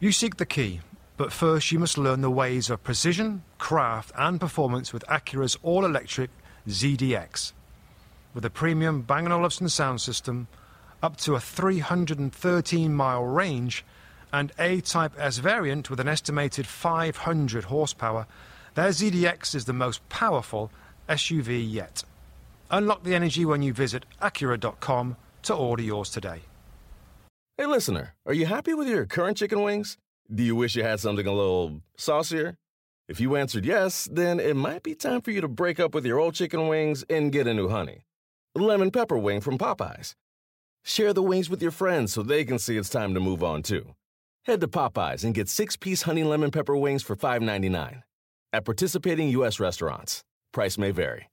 You seek the key, but first you must learn the ways of precision, craft and performance with Acura's all-electric ZDX. With a premium Bang & Olufsen sound system, up to a 313-mile range, and A-Type S variant with an estimated 500 horsepower, their ZDX is the most powerful SUV yet. Unlock the energy when you visit Acura.com to order yours today. Hey, listener, are you happy with your current chicken wings? Do you wish you had something a little saucier? If you answered yes, then it might be time for you to break up with your old chicken wings and get a new honey. Lemon pepper wing from Popeyes. Share the wings with your friends so they can see it's time to move on, too. Head to Popeyes and get 6-piece honey lemon pepper wings for $5.99. At participating U.S. restaurants. Price may vary.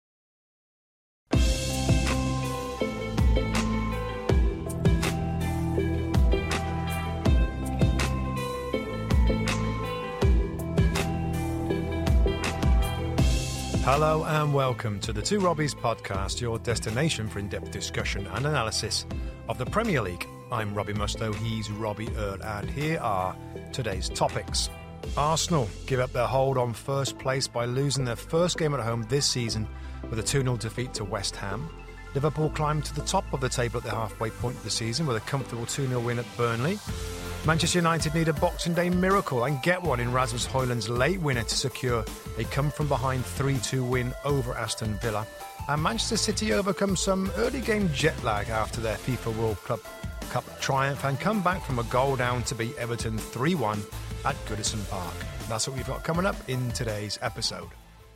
Hello and welcome to the Two Robbies podcast, your destination for in-depth discussion and analysis of the Premier League. I'm Robbie Mustoe, he's Robbie Earl, and here are today's topics. Arsenal give up their hold on first place by losing their first game at home this season with a 2-0 defeat to West Ham. Liverpool climbed to the top of the table at the halfway point of the season with a comfortable 2-0 win at Burnley. Manchester United need a Boxing Day miracle and get one in Rasmus Højlund's late winner to secure a come-from-behind 3-2 win over Aston Villa. And Manchester City overcome some early game jet lag after their FIFA World Cup triumph and come back from a goal down to beat Everton 3-1 at Goodison Park. That's what we've got coming up in today's episode.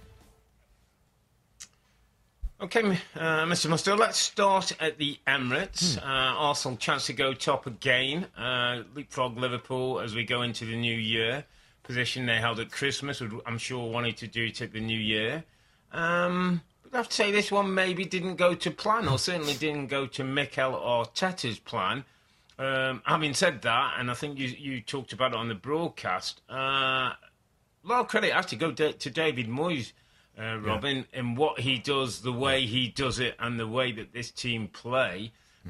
OK, Mr. Mustoe, let's start at the Emirates. Arsenal chance to go top again. Leapfrog Liverpool as we go into the new year. Position they held at Christmas, I'm sure wanted to do it at the new year. But I have to say this one maybe didn't go to plan, or certainly didn't go to Mikel Arteta's plan. Having said that, and I think you talked about it on the broadcast, a lot of credit has to go to David Moyes, Robin, in what he does, the way he does it, and the way that this team play.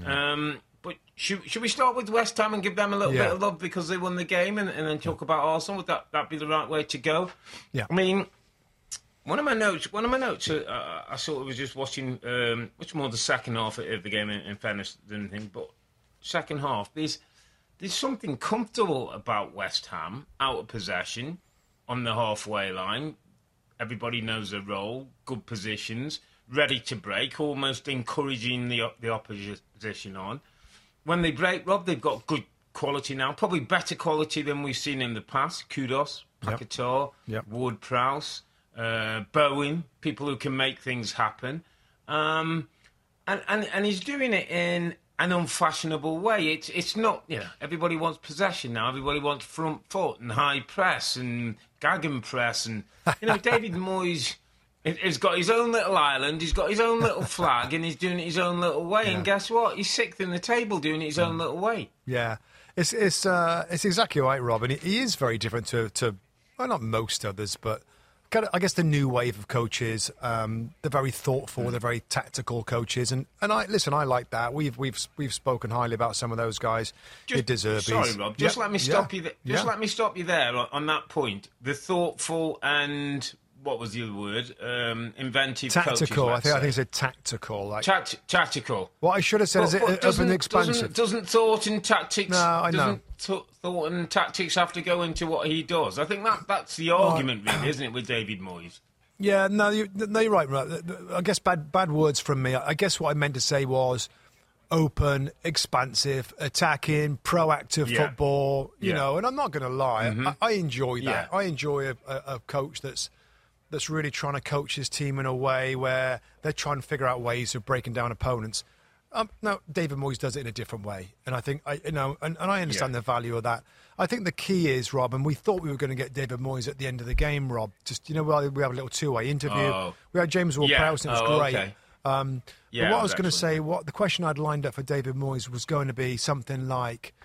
But should we start with West Ham and give them a little bit of love because they won the game, and then talk about Arsenal? Would that be the right way to go? Yeah. I mean, one of my notes. I sort of was just watching, much more the second half of the game, in fairness than anything. But second half, there's something comfortable about West Ham out of possession on the halfway line. Everybody knows their role, good positions, ready to break, almost encouraging the opposition on. When they break, Rob, they've got good quality now, probably better quality than we've seen in the past. Kudus, Paquetá, Ward-Prowse, Bowen, people who can make things happen. And he's doing it in an unfashionable way. It's not, everybody wants possession now. Everybody wants front foot and high press and gegenpress. And, David Moyes has got his own little island, he's got his own little flag, and he's doing it his own little way. And guess what? He's sixth in the table doing it his own little way. Yeah, it's exactly right, Rob. And he is very different to well, not most others, but kind of, I guess, the new wave of coaches. They're very thoughtful, they're very tactical coaches, and I like that. We've spoken highly about some of those guys. De Zerbi. Sorry, Rob. Just let me stop you. Let me stop you there on that point. The thoughtful and what was the other word? Inventive. Tactical. Coaches, I think it's a tactical. Tactical. What I should have said is open and expansive. Doesn't thought and tactics? No, I know. Thought and tactics have to go into what he does. I think that's the argument, really, isn't it, with David Moyes? Yeah, no, you're right. I guess bad words from me. I guess what I meant to say was open, expansive, attacking, proactive football. You know, and I'm not going to lie, I enjoy that. I enjoy a coach that's really trying to coach his team in a way where they're trying to figure out ways of breaking down opponents. Now, David Moyes does it in a different way, and I think I understand the value of that. I think the key is, Rob, and we thought we were going to get David Moyes at the end of the game, Rob. Just we have a little two-way interview. We had James Ward-Prowse, and it was great. Okay. But what I was going to say, the question I'd lined up for David Moyes was going to be something like,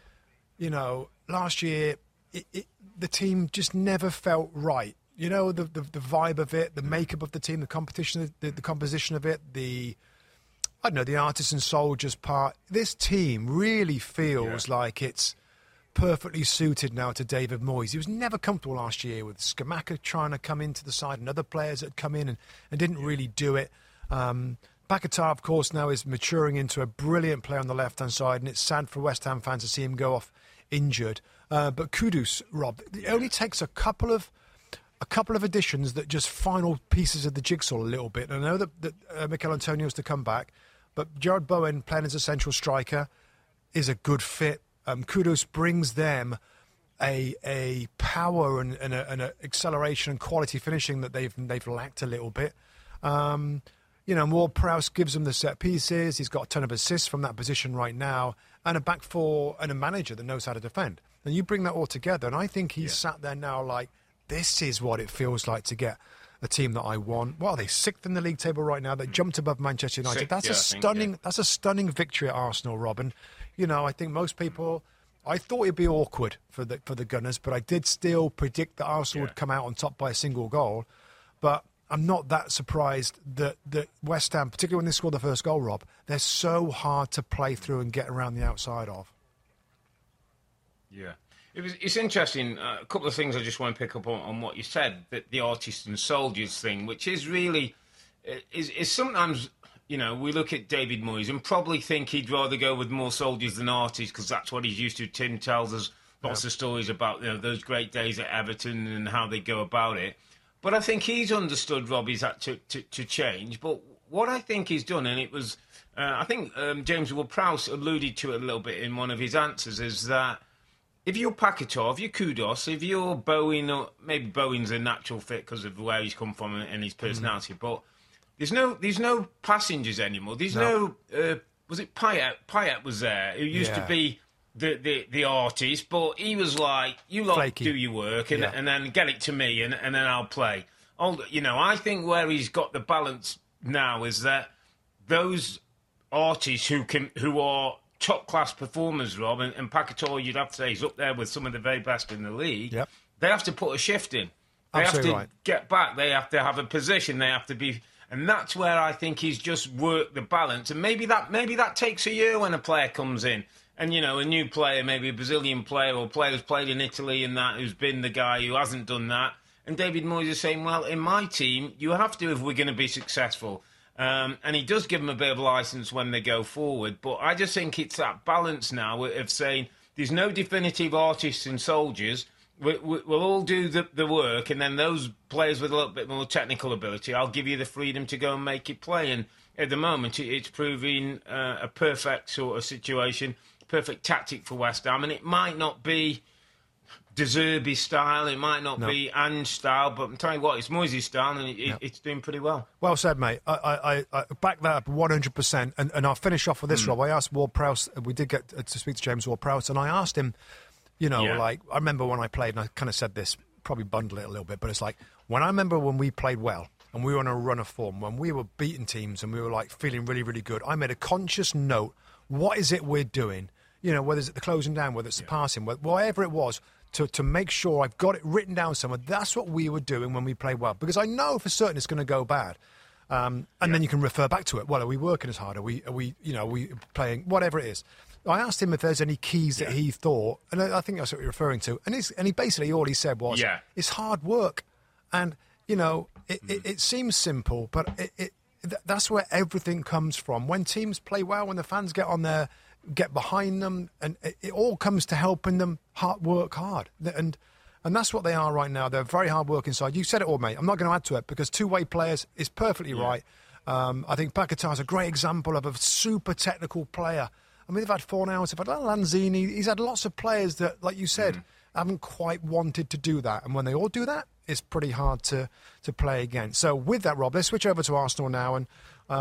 last year the team just never felt right. The vibe of it, the makeup of the team, the competition, the composition of it, the artisan soldiers part. This team really feels like it's perfectly suited now to David Moyes. He was never comfortable last year with Scamacca trying to come into the side and other players that had come in and didn't really do it. Paquetá, of course, now is maturing into a brilliant player on the left-hand side, and it's sad for West Ham fans to see him go off injured. But Kudus, Rob, it only takes a couple of additions that just final pieces of the jigsaw a little bit. And I know that Mikel Antonio's to come back, but Jared Bowen playing as a central striker is a good fit. Kudus brings them a power and an acceleration and quality finishing that they've lacked a little bit. Ward-Prowse gives them the set pieces. He's got a ton of assists from that position right now, and a back four and a manager that knows how to defend. And you bring that all together, and I think he's sat there now like, this is what it feels like to get a team that I want. What are they, 6th in the league table right now? They jumped above Manchester United. That's a stunning victory at Arsenal, Robin. I think most people, I thought it'd be awkward for the Gunners, but I did still predict that Arsenal would come out on top by a single goal. But I'm not that surprised that West Ham, particularly when they scored the first goal, Rob, they're so hard to play through and get around the outside of. Yeah. It's interesting. A couple of things I just want to pick up on what you said, that the artists and soldiers thing, which is really, is sometimes, we look at David Moyes and probably think he'd rather go with more soldiers than artists because that's what he's used to. Tim tells us lots of stories about those great days at Everton and how they go about it. But I think he's understood Robbie's had to change. But what I think he's done, and it was, I think James Ward-Prowse alluded to it a little bit in one of his answers, is that if you're Paquetá, if you're Kudus, if you're Bowen, or maybe Bowen's a natural fit because of where he's come from and his personality, but there's no passengers anymore. There's no was it Payet? Payet was there, who used to be the artist, but he was like, you lot Flaky. Do your work and then get it to me and then I'll play. I think where he's got the balance now is that those artists who are top-class performers, Rob, and Paquetá, you'd have to say, he's up there with some of the very best in the league. Yep. They have to put a shift in. They Absolutely have to get back. They have to have a position. They have to be... And that's where I think he's just worked the balance. And maybe that takes a year when a player comes in. And, a new player, maybe a Brazilian player or a player who's played in Italy and that, who's been the guy who hasn't done that. And David Moyes is saying, well, in my team, you have to if we're going to be successful. And he does give them a bit of licence when they go forward. But I just think it's that balance now of saying there's no definitive artists and soldiers. We'll all do the work, and then those players with a little bit more technical ability, I'll give you the freedom to go and make it play. And at the moment, it's proving a perfect sort of situation, perfect tactic for West Ham. And it might not be De Zerbi style, it might not be Ange style, but I'm telling you what, it's Moyes' style, and it's doing pretty well. Well said, mate. I back that up 100%, and I'll finish off with this, Rob. I asked Ward-Prowse, we did get to speak to James Ward-Prowse, and I asked him, like, I remember when I played, and I kind of said this, probably bundle it a little bit, but it's like, when I remember when we played well, and we were on a run of form, when we were beating teams, and we were, like, feeling really, really good, I made a conscious note, what is it we're doing? Whether it's the closing down, whether it's the passing, whatever it was, to make sure I've got it written down somewhere. That's what we were doing when we played well. Because I know for certain it's going to go bad. And then you can refer back to it. Well, are we working as hard? Are we playing, whatever it is. I asked him if there's any keys that he thought, and I think that's what you're referring to. And he basically, all he said was, it's hard work. And, it seems simple, but that's where everything comes from. When teams play well, when the fans get on there, get behind them, and it all comes to helping them work hard. And that's what they are right now. They're very hard working side. You said it all, mate. I'm not going to add to it because two-way players is perfectly right. I think Paquetá is a great example of a super technical player. I mean, they've had Fornals, they've had Lanzini. He's had lots of players that, like you said, haven't quite wanted to do that. And when they all do that, it's pretty hard to play against. So with that, Rob, let's switch over to Arsenal now. And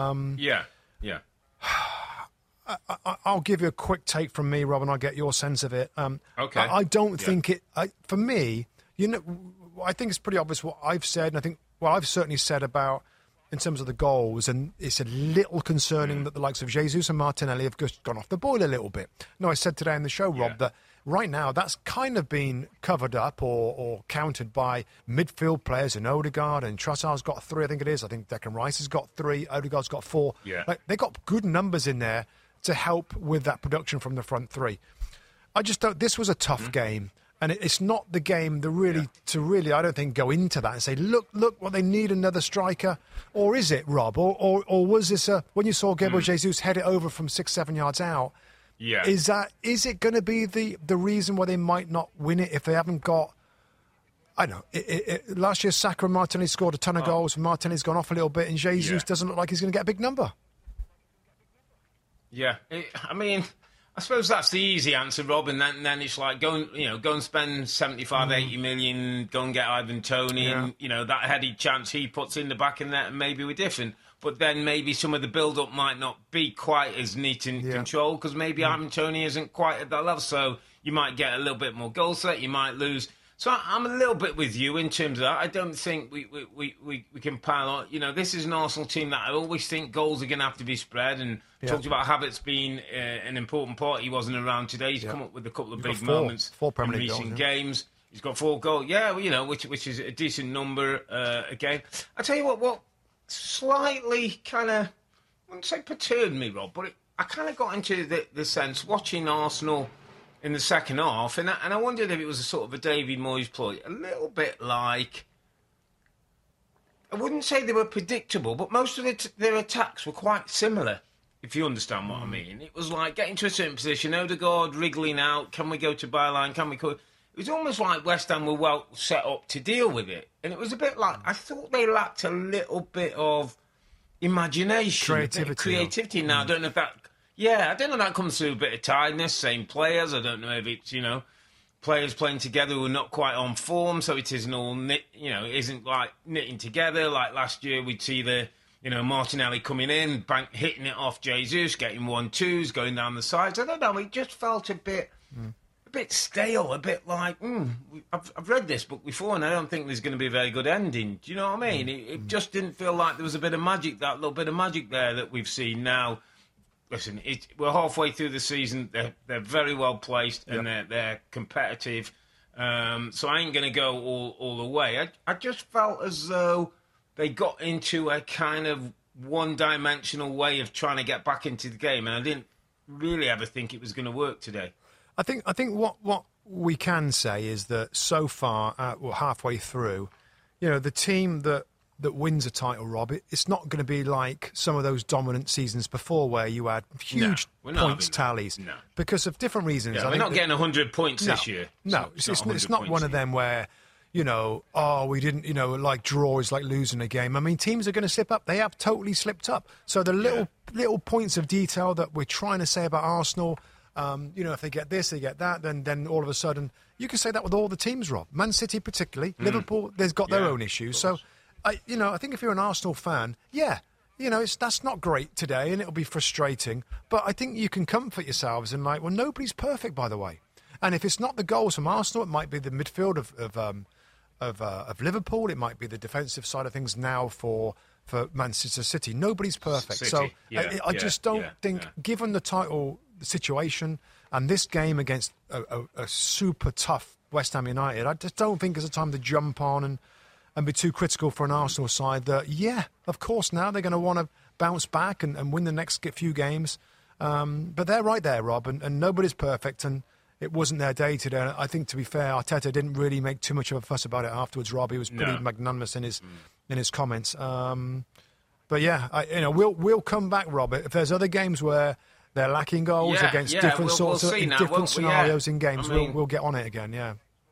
I'll give you a quick take from me, Rob, and I'll get your sense of it. Okay. I don't think it... for me, I think it's pretty obvious what I've said, and I think what I've certainly said about, in terms of the goals, and it's a little concerning that the likes of Jesus and Martinelli have just gone off the boil a little bit. No, I said today in the show, Rob, that right now that's kind of been covered up or countered by midfield players, and Odegaard and Trossard's got 3, I think it is. I think Declan Rice has got 3, Odegaard's got 4. Yeah. They've got good numbers in there to help with that production from the front 3. I just don't. This was a tough game. And it's not the game to I don't think, go into that and say, look, what they need, another striker. Or is it, Rob? Or was this when you saw Gabriel Jesus head it over from 6-7 yards out? Yeah. Is it going to be the reason why they might not win it if they haven't got? I don't know. Last year, Saka and Martinelli scored a ton of goals. And Martinelli's gone off a little bit, and Jesus doesn't look like he's going to get a big number. Yeah, I suppose that's the easy answer, Rob, and then it's like go and spend 75, 80 million, go and get Ivan Toney, and that headed chance he puts in the back of the net, and maybe we're different. But then maybe some of the build-up might not be quite as neat and controlled, because maybe Ivan Toney isn't quite at that level, so you might get a little bit more goal threat, you might lose. So I'm a little bit with you in terms of that. I don't think we can pile on. This is an Arsenal team that I always think goals are going to have to be spread. And talked about Havertz being an important part. He wasn't around today. He's come up with a couple of big moments in recent games. He's got 4 goals. Yeah, which is a decent number again. I tell you what slightly kind of, I wouldn't say perturbed me, Rob, but I kind of got into the sense watching Arsenal in the second half, and I wondered if it was a sort of a David Moyes ploy, a little bit like, I wouldn't say they were predictable, but most of their attacks were quite similar, if you understand what I mean. It was like getting to a certain position, Odegaard wriggling out, can we go to byline, can we go... It was almost like West Ham were well set up to deal with it, and it was a bit like, I thought they lacked a little bit of imagination, creativity. Now, I don't know if that... Yeah, I don't know if that comes through a bit of tiredness, same players. I don't know if it's, players playing together who are not quite on form, so it isn't all it isn't like knitting together. Like last year, we'd see Martinelli coming in, hitting it off Jesus, getting 1-2s, going down the sides. I don't know, it just felt a bit stale, a bit like, I've read this book before and I don't think there's going to be a very good ending. Do you know what I mean? It just didn't feel like there was a bit of magic, that little bit of magic there that we've seen now. Listen, we're halfway through the season. They're very well placed and they're competitive. So I ain't going to go all the way. I just felt as though they got into a kind of one-dimensional way of trying to get back into the game, and I didn't really ever think it was going to work today. I think what we can say is that so far, halfway through, the team that wins a title, Rob, it's not going to be like some of those dominant seasons before where you had huge points tallies because of different reasons. Yeah, we're not getting 100 points this year. No, it's not one of them where, we didn't, like draw is like losing a game. I mean, teams are going to slip up. They have totally slipped up. So the little points of detail that we're trying to say about Arsenal, if they get this, they get that, then all of a sudden, you can say that with all the teams, Rob. Man City particularly, Liverpool, they've got their own issues. So... I think if you're an Arsenal fan, that's not great today and it'll be frustrating. But I think you can comfort yourselves and nobody's perfect, by the way. And if it's not the goals from Arsenal, it might be the midfield of Liverpool. It might be the defensive side of things now for Manchester City. Nobody's perfect. I just don't think, given the title situation and this game against a super tough West Ham United, I just don't think it's a time to jump on and be too critical for an Arsenal side that, of course, now they're going to want to bounce back and win the next few games. But they're right there, Rob, and nobody's perfect, and it wasn't their day today. I think, to be fair, Arteta didn't really make too much of a fuss about it afterwards, Rob. He was pretty magnanimous in his comments. But, we'll come back, Rob. If there's other games where they're lacking goals against different scenarios in games, we'll get on it again,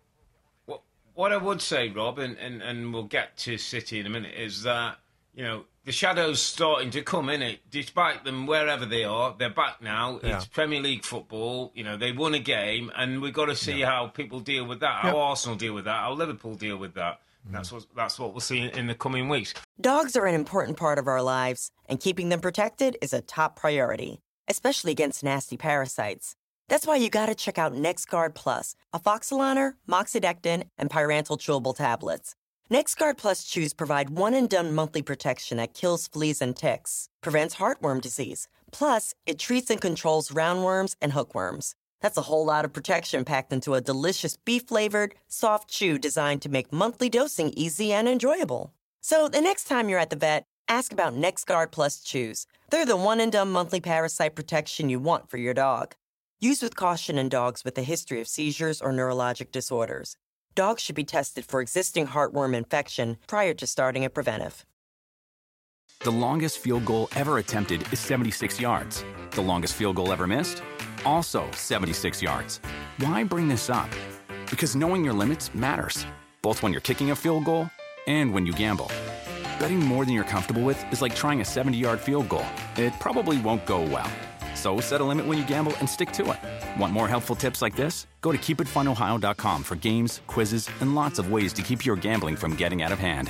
What I would say, Rob, and we'll get to City in a minute, is that, the shadow's starting to come, innit? Despite them, wherever they are, they're back now. Yeah. It's Premier League football. They won a game, and we've got to see how people deal with that, how Arsenal deal with that, how Liverpool deal with that. That's what we'll see in the coming weeks. Dogs are an important part of our lives, and keeping them protected is a top priority, especially against nasty parasites. That's why you gotta check out NexGard Plus, afoxolaner, moxidectin, and pyrantel chewable tablets. NexGard Plus chews provide one-and-done monthly protection that kills fleas and ticks, prevents heartworm disease. Plus, it treats and controls roundworms and hookworms. That's a whole lot of protection packed into a delicious beef-flavored, soft chew designed to make monthly dosing easy and enjoyable. So the next time you're at the vet, ask about NexGard Plus chews. They're the one-and-done monthly parasite protection you want for your dog. Use with caution in dogs with a history of seizures or neurologic disorders. Dogs should be tested for existing heartworm infection prior to starting a preventive. The longest field goal ever attempted is 76 yards. The longest field goal ever missed? Also 76 yards. Why bring this up? Because knowing your limits matters, both when you're kicking a field goal and when you gamble. Betting more than you're comfortable with is like trying a 70-yard field goal. It probably won't go well. So set a limit when you gamble and stick to it. Want more helpful tips like this? Go to keepitfunohio.com for games, quizzes, and lots of ways to keep your gambling from getting out of hand.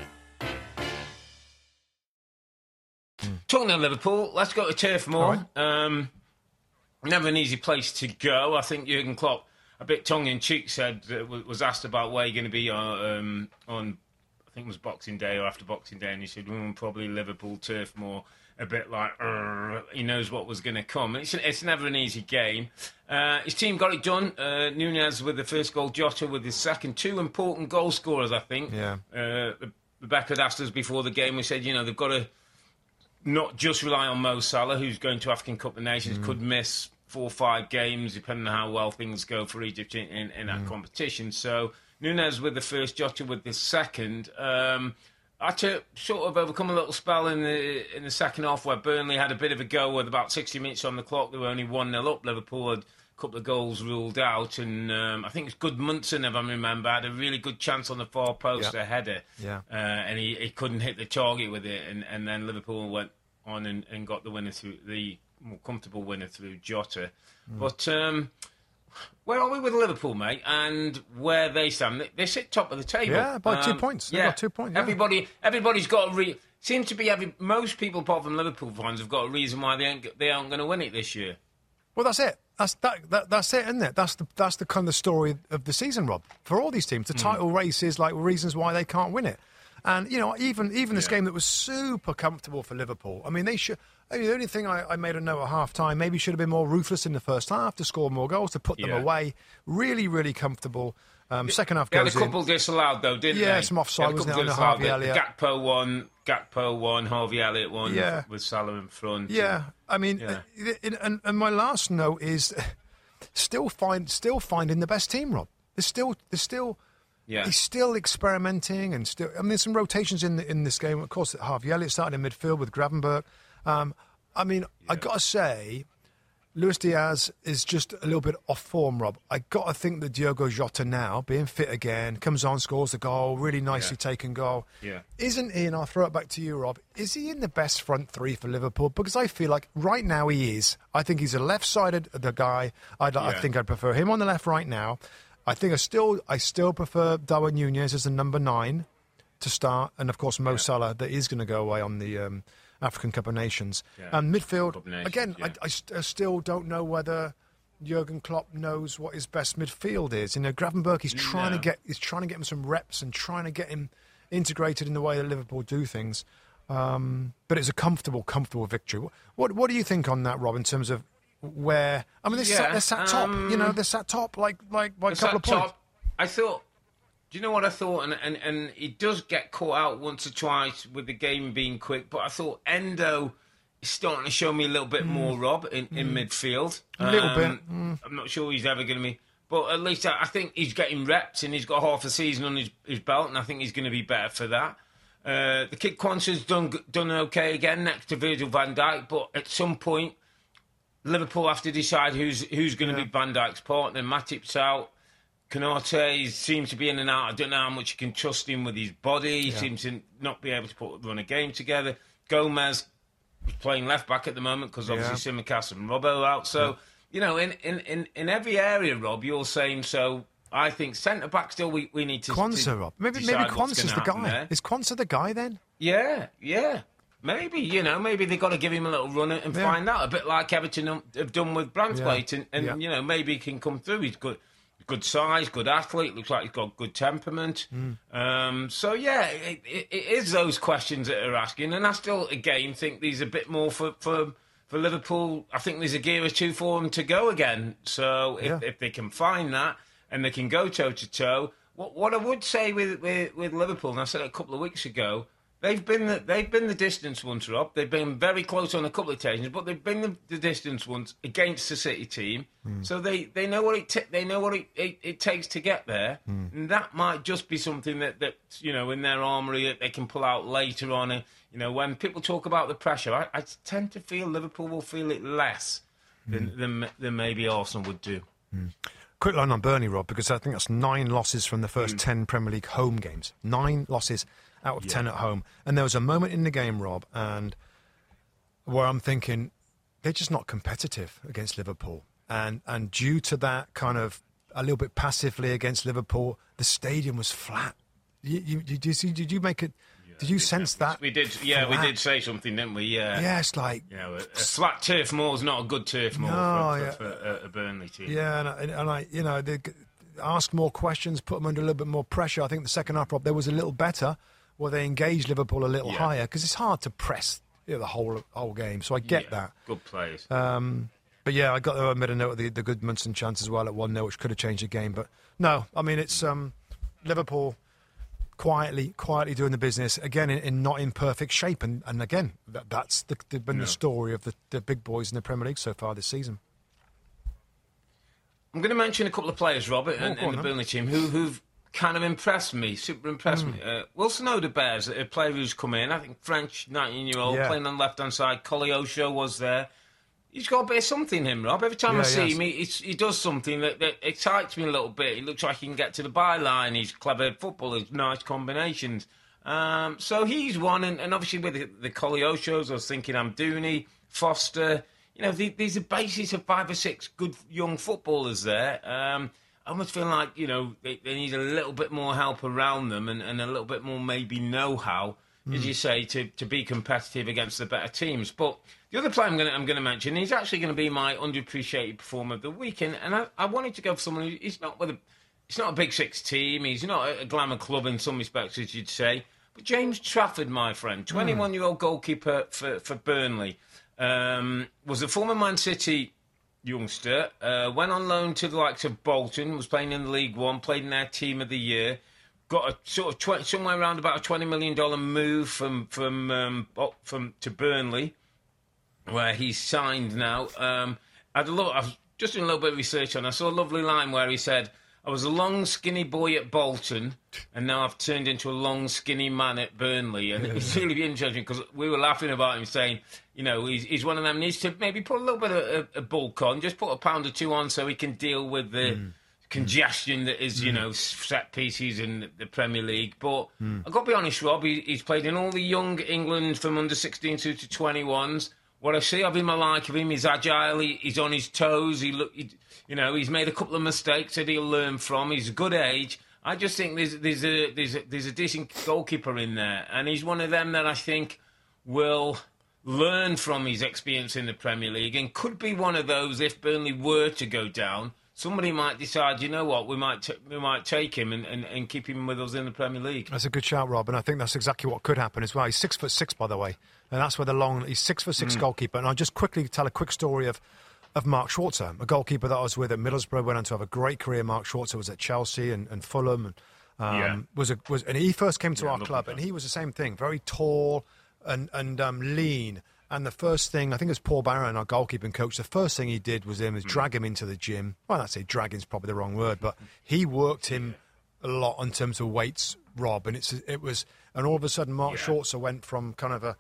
Talking of Liverpool, let's go to Turf Moor. Right. Never an easy place to go. I think Jurgen Klopp, a bit tongue-in-cheek, said was asked about where you're going to be on I think it was Boxing Day or after Boxing Day, and he said, probably Liverpool, Turf Moor, a bit like, he knows what was going to come. It's never an easy game. His team got it done. Nunez with the first goal, Jota with his second. Two important goal scorers, I think. Yeah. Rebecca had asked us before the game, we said, they've got to not just rely on Mo Salah, who's going to African Cup of Nations, could miss 4 or 5 games, depending on how well things go for Egypt in that competition. So Nunez with the first, Jota with the second. Had to sort of overcome a little spell in the second half where Burnley had a bit of a go with about 60 minutes on the clock. They were only 1-0 up. Liverpool had a couple of goals ruled out. And I think it's Goodmunson, if I remember, had a really good chance on the far post, a header. Yeah. And he couldn't hit the target with it. And then Liverpool went on and got the winner through the more comfortable winner through Jota. But where are we with Liverpool, mate? And where they stand? They sit top of the table. Yeah, by 2 points. They've got 2 points. Yeah. Everybody's got a seems to be most people apart from Liverpool fans have got a reason why they aren't going to win it this year. Well, that's it. That's it, isn't it? That's the kind of story of the season, Rob. For all these teams, the title race is like reasons why they can't win it. And even this game that was super comfortable for Liverpool. I mean, they should. I mean, the only thing I made a note at half time, maybe should have been more ruthless in the first half to score more goals, to put them away. Really, really comfortable. Second half goes in. They had a couple disallowed, though, didn't they? Yeah, some offside, wasn't it, on Harvey Elliott? Gakpo won, Harvey Elliott won with Salah in front. Yeah, I mean, and my last note is still finding the best team, Rob. There's still. Yeah. He's still experimenting and still. I mean, there's some rotations in this game. Of course, Harvey Elliott started in midfield with Gravenberch. I mean, I got to say, Luis Diaz is just a little bit off form, Rob. I got to think that Diogo Jota now, being fit again, comes on, scores the goal, really nicely taken goal. Yeah. Isn't he, and I'll throw it back to you, Rob, is he in the best front three for Liverpool? Because I feel like right now he is. I think he's a left-sided guy. I think I'd prefer him on the left right now. I think I still prefer Darwin Nunez as the number 9 to start, and of course Mo Salah that is going to go away on the African Cup of Nations. Yeah. And midfield again. I still don't know whether Jurgen Klopp knows what his best midfield is. Gravenberch is trying to get him some reps and trying to get him integrated in the way that Liverpool do things. But it's a comfortable victory. What do you think on that, Rob? In terms of where they're sat top, they're sat top like by a couple of points. I thought, do you know what I thought? And he does get caught out once or twice with the game being quick, but I thought Endo is starting to show me a little bit more, Rob, in midfield. A little bit. I'm not sure he's ever going to be, but at least I think he's getting reps and he's got half a season on his belt, and I think he's going to be better for that. The kid Kwanzaa's done okay again next to Virgil van Dijk, but at some point Liverpool have to decide who's going to be Van Dijk's partner. Matip's out. Konate seems to be in and out. I don't know how much you can trust him with his body. He seems to not be able to run a game together. Gomez is playing left back at the moment because obviously Tsimikas and Robbo out. So, in every area, Rob, you're saying so. I think centre back still we need to. Quansah, Rob. Maybe Quansah's the guy. There. Is Quansah the guy then? Yeah. Maybe, maybe they've got to give him a little run and find out. A bit like Everton have done with Branthwaite. And maybe he can come through. He's good size, good athlete. Looks like he's got good temperament. It is those questions that are asking. And I still, again, think there's a bit more for Liverpool. I think there's a gear or two for them to go again. So if they can find that and they can go toe-to-toe. What I would say with Liverpool, and I said it a couple of weeks ago, They've been the distance once, Rob. They've been very close on a couple of occasions, but they've been the distance once against the City team. So they know what it takes to get there, and that might just be something that in their armoury that they can pull out later on. And, when people talk about the pressure, I tend to feel Liverpool will feel it less than maybe Arsenal would do. Quick line on Burnley, Rob, because I think that's 9 losses from the first 10 Premier League home games. 9 losses out of 10 at home. And there was a moment in the game, Rob, and where I'm thinking they're just not competitive against Liverpool. And due to that kind of a little bit passively against Liverpool, the stadium was flat. Did you make it? Did you sense that? We did. Yeah, we did say something, didn't we? Yeah. Yeah, it's like a flat turf moor is not a good turf moor for a Burnley team. Yeah, and they ask more questions, put them under a little bit more pressure. I think the second half, Rob, there was a little better, where they engaged Liverpool a little higher, because it's hard to press the whole game. So I get that. Good players. But yeah, I got to admit a note of the Goodmanson chance as well at 1-0, which could have changed the game. But no, I mean it's Liverpool quietly doing the business again in not in perfect shape, and again that's been the story of the big boys in the Premier League so far this season. I'm going to mention a couple of players, Robert, in the Burnley team who've kind of impressed me, super impressed me. Wilson Odebears, a player who's come in, I think French, 19-year-old, playing on the left-hand side. Koleosho was there. He's got a bit of something, him, Rob. Every time I see him, he does something that excites me a little bit. He looks like he can get to the byline. He's clever at football. He's nice combinations. So he's one, and obviously with the Koleoshos, I was thinking Amdouni, Foster. These are bases of 5 or 6 good young footballers there. I almost feel like, they need a little bit more help around them and a little bit more maybe know-how, as you say, to be competitive against the better teams. But the other player I'm going to mention, he's actually going to be my underappreciated performer of the weekend, and I wanted to go for someone he's not a Big Six team, he's not a glamour club in some respects, as you'd say, but James Trafford, my friend, 21-year-old goalkeeper for Burnley, was a former Man City youngster, went on loan to the likes of Bolton, was playing in League One, played in their Team of the Year, got a sort of somewhere around about a $20 million move from to Burnley, where he's signed now. I was just doing a little bit of research on it. I saw a lovely line where he said, I was a long, skinny boy at Bolton, and now I've turned into a long, skinny man at Burnley. And it's really interesting, because we were laughing about him, saying, he's one of them, needs to maybe put a little bit of a bulk on, just put a pound or 2 on so he can deal with the congestion that is, set pieces in the Premier League. But I've got to be honest, Rob, he's played in all the young England from under 16 to 21s. What I see of him, I like of him. He's agile. He's on his toes. He's made a couple of mistakes that he'll learn from. He's a good age. I just think there's a decent goalkeeper in there, and he's one of them that I think will learn from his experience in the Premier League, and could be one of those, if Burnley were to go down, somebody might decide, we might take him and keep him with us in the Premier League. That's a good shout, Rob, and I think that's exactly what could happen as well. He's 6'6", by the way, and that's where he's 6'6" goalkeeper. And I'll just quickly tell a quick story of Mark Schwarzer, a goalkeeper that I was with at Middlesbrough, went on to have a great career. Mark Schwarzer was at Chelsea and Fulham, and and he first came to our club, and he was the same thing, very tall and lean. And the first thing, I think it was Paul Barron, our goalkeeping coach, the first thing he did was drag him into the gym. Well, I'd say dragging's probably the wrong word, but he worked him a lot in terms of weights, Rob. And and all of a sudden Mark Schwarzer went from kind of a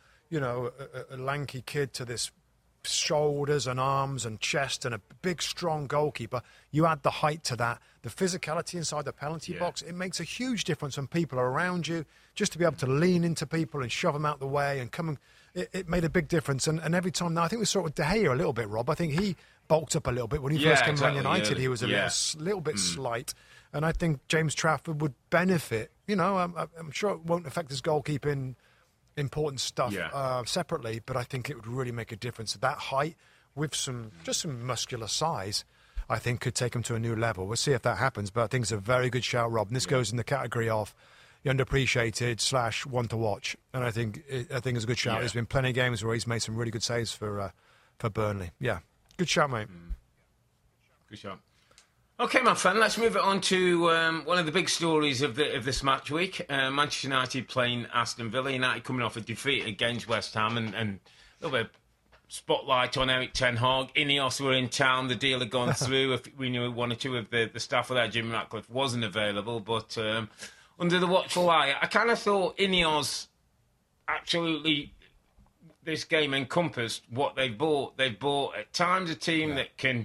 lanky kid to this shoulders and arms and chest and a big, strong goalkeeper. You add the height to that, the physicality inside the penalty box. It makes a huge difference when people are around you, just to be able to lean into people and shove them out the way and come and... It made a big difference, and every time now, I think we saw it with De Gea a little bit, Rob. I think he bulked up a little bit when he first came to Man United. He was a little bit slight, and I think James Trafford would benefit. I'm sure it won't affect his goalkeeping important stuff separately, but I think it would really make a difference. That height with some muscular size, I think, could take him to a new level. We'll see if that happens, but I think it's a very good shout, Rob. And this goes in the category of underappreciated / one to watch, and I think it's a good shout. There's been plenty of games where he's made some really good saves for Burnley. Yeah, good shout, mate. Good shout. Okay, my friend, let's move it on to one of the big stories of this match week. Manchester United playing Aston Villa. United coming off a defeat against West Ham and a little bit of spotlight on Eric Ten Hag. Ineos were in town. The deal had gone through. If we knew one or two of the staff were there. Jim Ratcliffe wasn't available, but under the watchful eye, I kind of thought Ineos absolutely, this game encompassed what they've bought. They've bought at times a team that can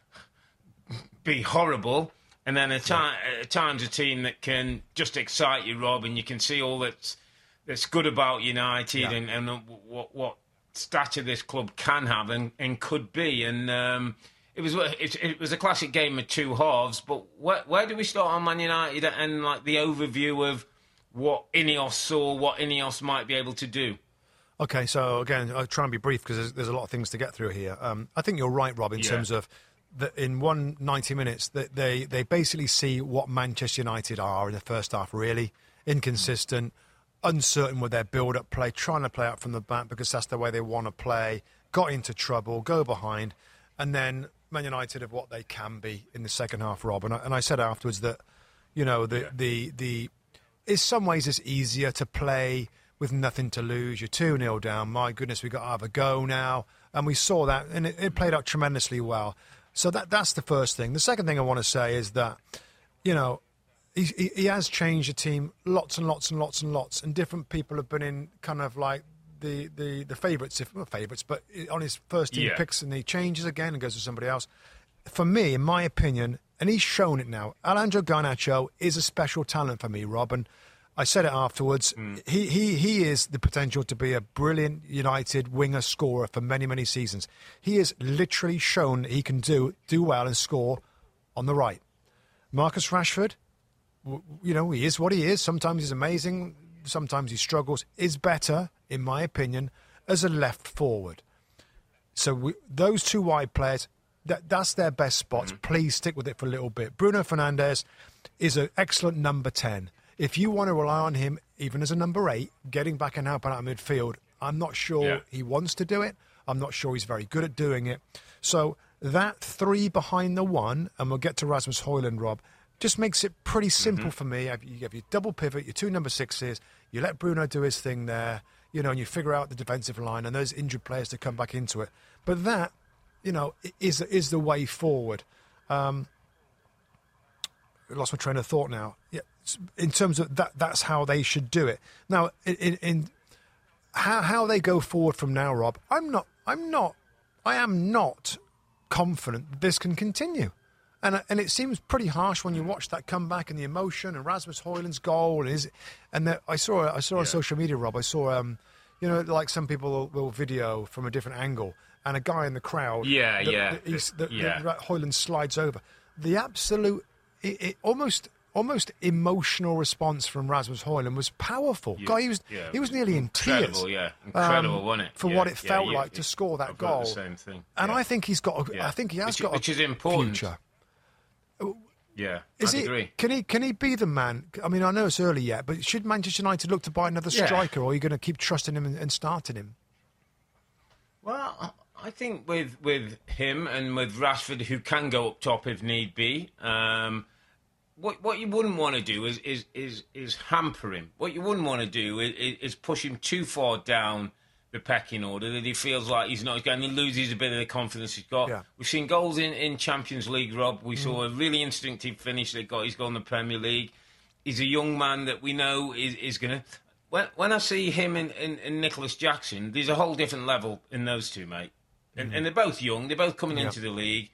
be horrible, and then at times a team that can just excite you, Rob, and you can see all that's good about United and what stature this club can have and could be. And it was a classic game of two halves. But where do we start on Man United and like the overview of what Ineos saw, what Ineos might be able to do? Okay, so again, I'll try and be brief because there's a lot of things to get through here. I think you're right, Rob, in terms of in 190 minutes, they basically see what Manchester United are in the first half, really. Inconsistent, uncertain with their build-up play, trying to play out from the back because that's the way they want to play, got into trouble, go behind, and then Man United of what they can be in the second half, Rob. And I said afterwards that, you know, the in some ways it's easier to play with nothing to lose. You're 2-0 down. My goodness, we've got to have a go now. And we saw that, and it played out tremendously well. So that's the first thing. The second thing I want to say is that, you know, he has changed the team lots and lots and lots and lots, and different people have been in kind of like the favourites, if not favourites, but on his first team picks, and he changes again and goes to somebody else. For me, in my opinion, and he's shown it now, Alejandro Garnacho is a special talent for me, Rob, and I said it afterwards. He is the potential to be a brilliant United winger scorer for many, many seasons. He has literally shown he can do well and score on the right. Marcus Rashford, you know, he is what he is. Sometimes he's amazing. Sometimes he struggles. Is better, in my opinion, as a left forward. So those two wide players, that's their best spots. Please stick with it for a little bit. Bruno Fernandes is an excellent number 10. If you want to rely on him, even as a number 8, getting back and helping out of midfield, I'm not sure he wants to do it. I'm not sure he's very good at doing it. So that 3 behind the 1, and we'll get to Rasmus Højlund, Rob, just makes it pretty simple for me. You have your double pivot, your 2 number 6s, you let Bruno do his thing there, you know, and you figure out the defensive line and those injured players to come back into it. But that, you know, is the way forward. I lost my train of thought now. Yeah, in terms of that's how they should do it. Now, in how they go forward from now, Rob, I am not confident this can continue. And it seems pretty harsh when you watch that comeback and the emotion and Rasmus Højlund's goal I saw on social media, Rob. I saw you know, like some people will video from a different angle, and a guy in the crowd. Højlund slides over. The absolute, almost emotional response from Rasmus Højlund was powerful. Guy, he was nearly in tears. Incredible, wasn't it? For what it felt like to score that goal. The same thing. And I think he's got. I think he has got. Which is important. Future. Yeah, I agree. Can he be the man? I mean, I know it's early yet, but should Manchester United look to buy another striker, or are you going to keep trusting him and starting him? Well, I think with him and with Rashford, who can go up top if need be, what you wouldn't want to do is hamper him. What you wouldn't want to do is push him too far down the pecking order that he feels like he's not going. He loses a bit of the confidence he's got. Yeah. We've seen goals in Champions League, Rob. We saw a really instinctive finish that got his goal in the Premier League. He's a young man that we know is going to... When I see him and Nicholas Jackson, there's a whole different level in those two, mate. And they're both young. They're both coming into the league.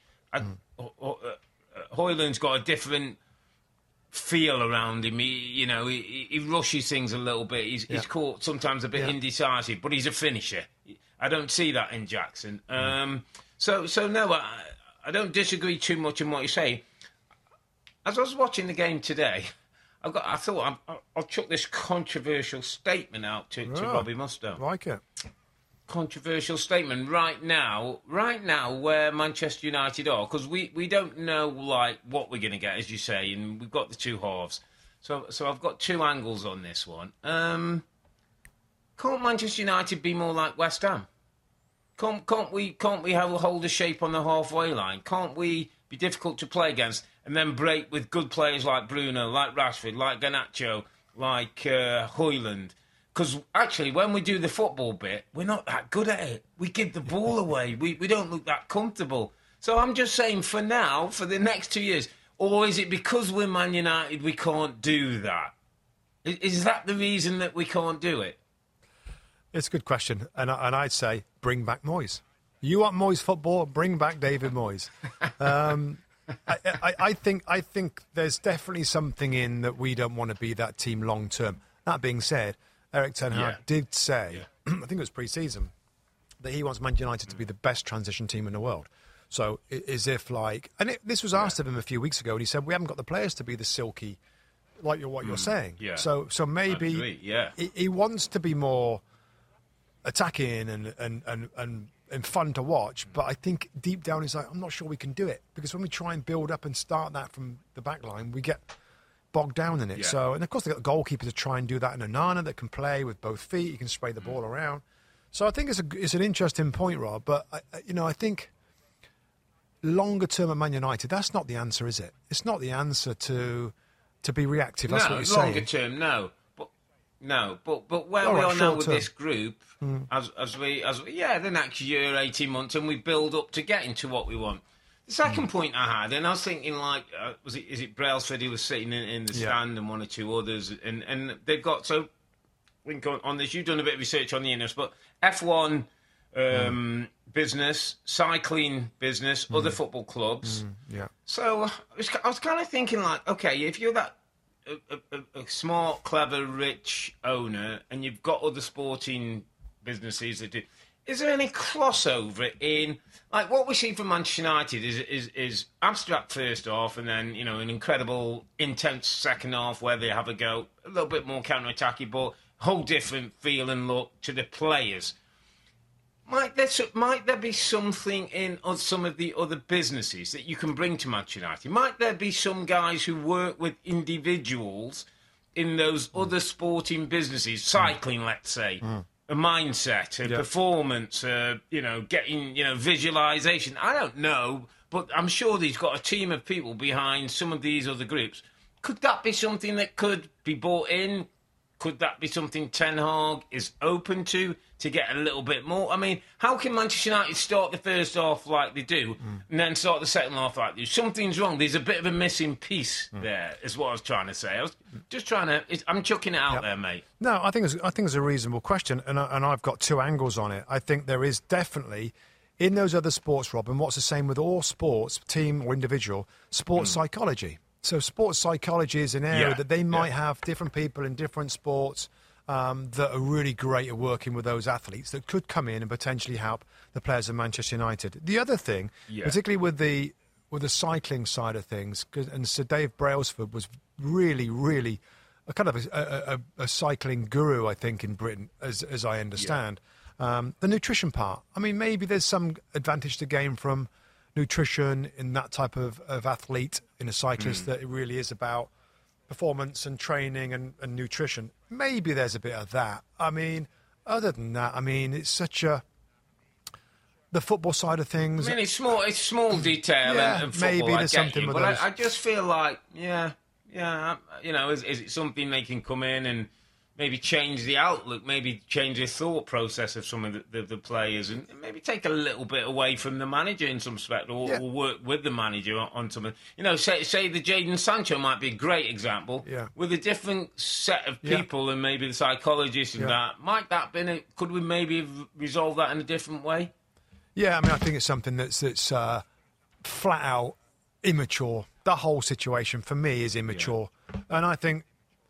Højlund's got a different feel around him. He rushes things a little bit. He's caught sometimes a bit indecisive, but he's a finisher. I don't see that in Jackson. So no, I don't disagree too much in what you say. As I was watching the game today, I thought I'll chuck this controversial statement out to Robbie Mustoe. Like it. Controversial statement right now where Manchester United are, because we don't know like what we're going to get, as you say, and we've got the two halves. So I've got two angles on this one. Can't Manchester United be more like West Ham? Can't we hold a shape on the halfway line? Can't we be difficult to play against and then break with good players like Bruno, like Rashford, like Garnacho, like Højlund. Because actually, when we do the football bit, we're not that good at it. We give the ball away. We don't look that comfortable. So I'm just saying, for now, for the next 2 years, or is it because we're Man United we can't do that? Is that the reason that we can't do it? It's a good question, and I'd say bring back Moyes. You want Moyes football? Bring back David Moyes. I think there's definitely something in that we don't want to be that team long term. That being said, Erik ten Hag did say, I think it was pre-season, that he wants Man United to be the best transition team in the world. So as if this was asked of him a few weeks ago, and he said we haven't got the players to be the silky, like you're saying. Yeah. So maybe he wants to be more attacking and fun to watch, but I think deep down he's like, I'm not sure we can do it, because when we try and build up and start that from the back line, we get bogged down in it. Yeah. So, and of course they've got the goalkeeper to try and do that, in Onana that can play with both feet, he can spray the ball around. So I think it's an interesting point, Rob, but I think longer term at Man United, that's not the answer, is it? It's not the answer to be reactive. That's what you're saying. Longer term, no. But where we are now with this group, as we the next year, 18 months, and we build up to getting to what we want. The second point I had, and I was thinking, is it Brailsford who was sitting in the stand, and one or two others, and they've got, so we can go on this, you've done a bit of research on the Innes, but F1 business, cycling business, other football clubs. So I was kind of thinking, okay, if you're that a smart, clever, rich owner, and you've got other sporting businesses that do, is there any crossover in, like what we see from Manchester United is abstract first half, and then an incredible intense second half where they have a go, a little bit more counter-attacking, but whole different feel and look to the players. Might there be something in some of the other businesses that you can bring to Manchester United? Might there be some guys who work with individuals in those other sporting businesses, cycling, let's say, a mindset, a performance, getting, visualisation? I don't know, but I'm sure he's got a team of people behind some of these other groups. Could that be something that could be brought in? Could that be something Ten Hag is open to get a little bit more? I mean, how can Manchester United start the first half like they do and then start the second half like they do? Something's wrong. There's a bit of a missing piece there, is what I was trying to say. I was just trying to... I'm chucking it out there, mate. No, I think it's a reasonable question, and I've got two angles on it. I think there is definitely, in those other sports, Rob, and what's the same with all sports, team or individual, sports psychology. So sports psychology is an area that they might have different people in different sports that are really great at working with those athletes that could come in and potentially help the players of Manchester United. The other thing, particularly with the cycling side of things, and Sir Dave Brailsford was really, really a kind of a cycling guru, I think, in Britain, as I understand. The nutrition part. I mean, maybe there's some advantage to gain from nutrition in that type of athlete, in a cyclist, that it really is about performance and training and nutrition. Maybe there's a bit of that. I mean, other than that, it's such the football side of things. I mean, it's small detail and football, maybe there's something with those. I just feel like, is it something they can come in and maybe change the outlook, maybe change the thought process of some of the players, and maybe take a little bit away from the manager in some respect, or work with the manager on something. Say the Jadon Sancho might be a great example, with a different set of people and maybe the psychologist and that. Might that be? Could we maybe resolve that in a different way? Yeah, I think it's something that's flat out immature. The whole situation for me is immature, and I think,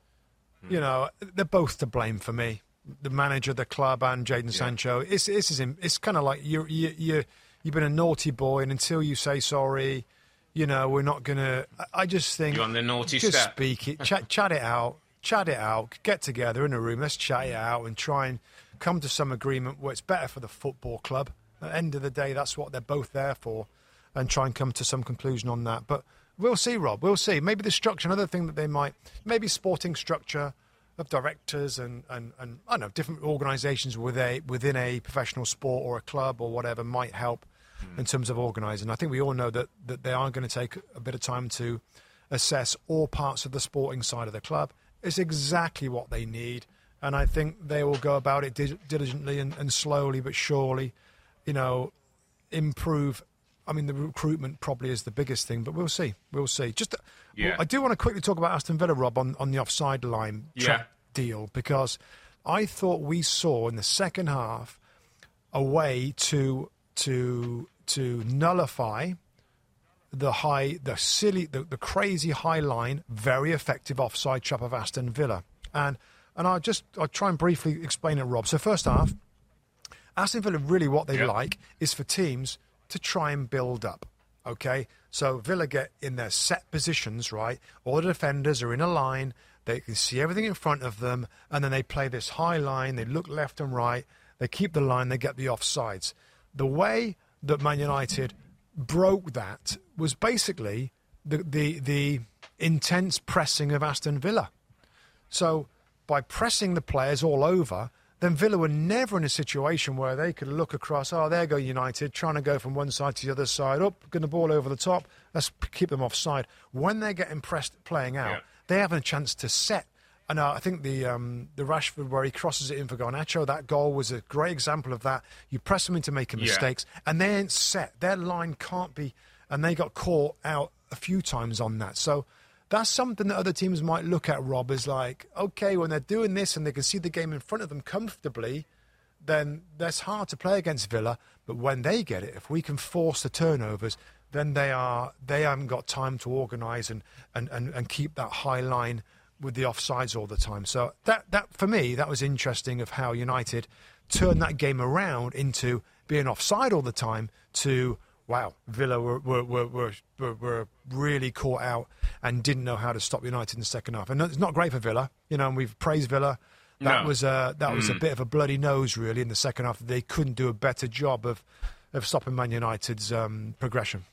they're both to blame for me. The manager, the club, and Jadon Sancho. It's kind of like you've been a naughty boy, and until you say sorry, we're not gonna. I just think you're on the naughty just step. Speak it, chat it out, get together in a room, let's chat it out, and try and come to some agreement where it's better for the football club. At the end of the day, that's what they're both there for, and try and come to some conclusion on that. But we'll see, Rob. We'll see. Maybe the structure, another thing that they might, maybe sporting structure of directors and I don't know, different organisations within a professional sport or a club or whatever might help in terms of organising. I think we all know that they are going to take a bit of time to assess all parts of the sporting side of the club. It's exactly what they need, and I think they will go about it diligently and slowly but surely, improve. I mean, the recruitment probably is the biggest thing, but we'll see. I do want to quickly talk about Aston Villa, Rob, on the offside line deal, because I thought we saw in the second half a way to nullify the crazy high line, very effective offside trap of Aston Villa. And I'll try and briefly explain it, Rob. So first half, Aston Villa, really what they like is for teams to try and build up. Okay, so Villa get in their set positions, right? All the defenders are in a line. They can see everything in front of them, and then they play this high line. They look left and right. They keep the line. They get the offsides. The way that Man United broke that was basically the intense pressing of Aston Villa. So by pressing the players all over, then Villa were never in a situation where they could look across, there go United, trying to go from one side to the other side, getting the ball over the top, let's keep them offside. When they're getting pressed playing out, they have a chance to set. And I think the Rashford, where he crosses it in for Garnacho, that goal was a great example of that. You press them into making mistakes, and they ain't set. Their line can't be, and they got caught out a few times on that. So that's something that other teams might look at, Rob, is like, okay, when they're doing this and they can see the game in front of them comfortably, then that's hard to play against Villa. But when they get it, if we can force the turnovers, then they haven't got time to organise and keep that high line with the offsides all the time. So that for me, that was interesting of how United turned that game around into being offside all the time to, wow, Villa were really caught out and didn't know how to stop United in the second half. And it's not great for Villa, and we've praised Villa. That was a bit of a bloody nose, really, in the second half. They couldn't do a better job of stopping Man United's progression.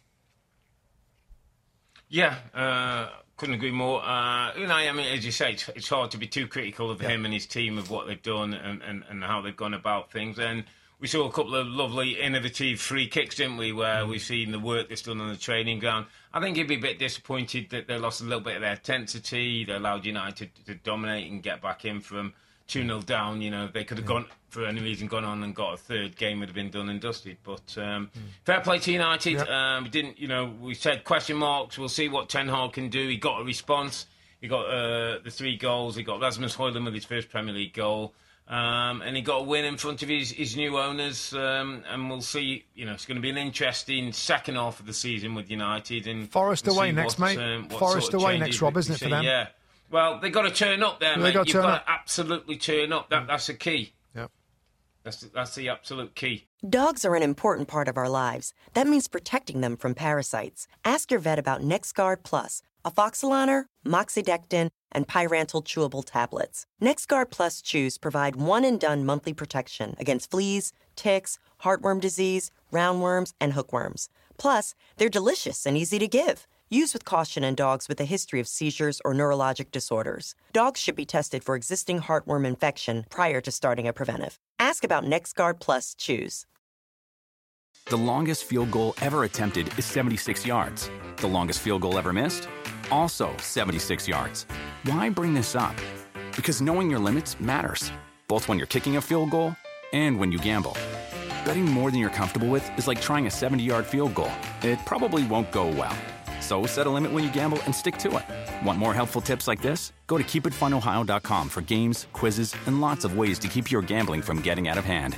Couldn't agree more. I mean, as you say, it's hard to be too critical of him and his team of what they've done and how they've gone about things. And we saw a couple of lovely, innovative free kicks, didn't we, where we've seen the work that's done on the training ground. I think he'd be a bit disappointed that they lost a little bit of their intensity. They allowed United to dominate and get back in from 2-0 down. If they could have gone, for any reason, gone on and got a third, game would have been done and dusted. But fair play to United. We said question marks. We'll see what Ten Hag can do. He got a response. He got the 3 goals. He got Rasmus Højlund with his first Premier League goal. And he got a win in front of his new owners. And we'll see. It's going to be an interesting second half of the season with United. And Forest away next, mate. Forest away next, Rob, isn't it, for them? Yeah. Well, they've got to turn up there, mate. You've got to absolutely turn up. That's the key. Yep. That's the absolute key. Dogs are an important part of our lives. That means protecting them from parasites. Ask your vet about NexGard Plus, Afoxolaner, Moxidectin, and Pyrantel chewable tablets. NexGard Plus chews provide one-and-done monthly protection against fleas, ticks, heartworm disease, roundworms, and hookworms. Plus, they're delicious and easy to give. Use with caution in dogs with a history of seizures or neurologic disorders. Dogs should be tested for existing heartworm infection prior to starting a preventive. Ask about NexGard Plus chews. The longest field goal ever attempted is 76 yards. The longest field goal ever missed? Also 76 yards. Why bring this up? Because knowing your limits matters, both when you're kicking a field goal and when you gamble. Betting more than you're comfortable with is like trying a 70-yard field goal. It probably won't go well. So set a limit when you gamble and stick to it. Want more helpful tips like this? Go to keepitfunohio.com for games, quizzes, and lots of ways to keep your gambling from getting out of hand.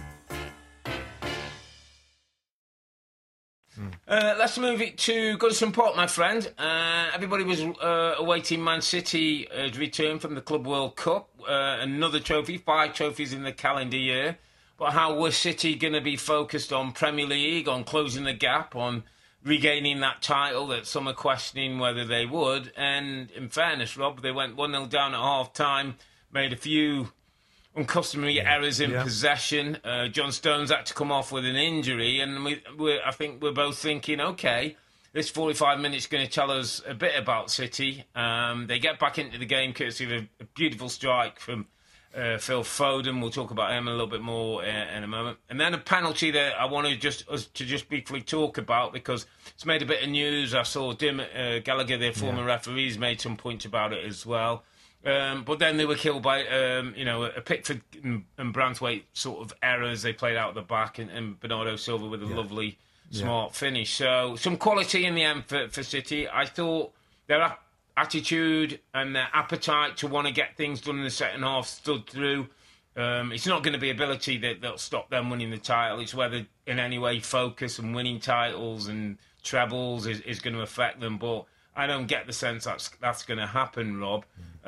Let's move it to Goodison Park, my friend. Everybody was awaiting Man City's return from the Club World Cup. Another trophy, 5 trophies in the calendar year. But how was City going to be focused on Premier League, on closing the gap, on regaining that title that some are questioning whether they would? And in fairness, Rob, they went 1-0 down at half-time, made a few uncustomary errors in possession. John Stones had to come off with an injury, and I think we're both thinking, OK, this 45 minutes is going to tell us a bit about City. They get back into the game courtesy of a beautiful strike from Phil Foden. We'll talk about him a little bit more in a moment. And then a penalty that I want to just briefly talk about because it's made a bit of news. I saw Gallagher, their former referees, made some points about it as well. But then they were killed by, a Pickford and Branthwaite sort of errors. They played out at the back, and Bernardo Silva with a lovely, smart finish. So some quality in the end for City. I thought their attitude and their appetite to want to get things done in the second half stood through. It's not going to be ability that'll stop them winning the title. It's whether in any way focus and winning titles and trebles is going to affect them. But I don't get the sense that's going to happen, Rob.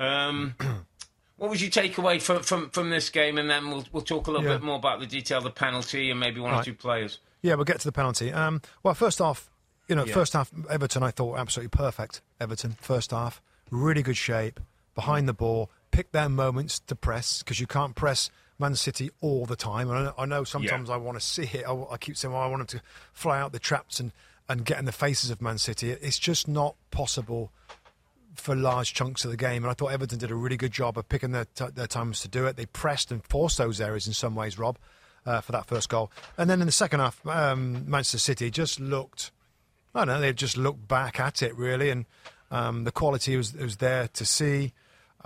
What was your takeaway from this game? And then we'll talk a little bit more about the detail of the penalty and maybe one or two players. Yeah, we'll get to the penalty. Well, first off, first half, Everton, I thought absolutely perfect. Everton, first half, really good shape, behind the ball, pick their moments to press, because you can't press Man City all the time. And I know sometimes I want to see it. I keep saying, I want them to fly out the traps and get in the faces of Man City. It's just not possible for large chunks of the game. And I thought Everton did a really good job of picking their times to do it. They pressed and forced those areas in some ways, Rob, for that first goal. And then in the second half, Manchester City just looked... I don't know, they just looked back at it, really, and the quality was there to see.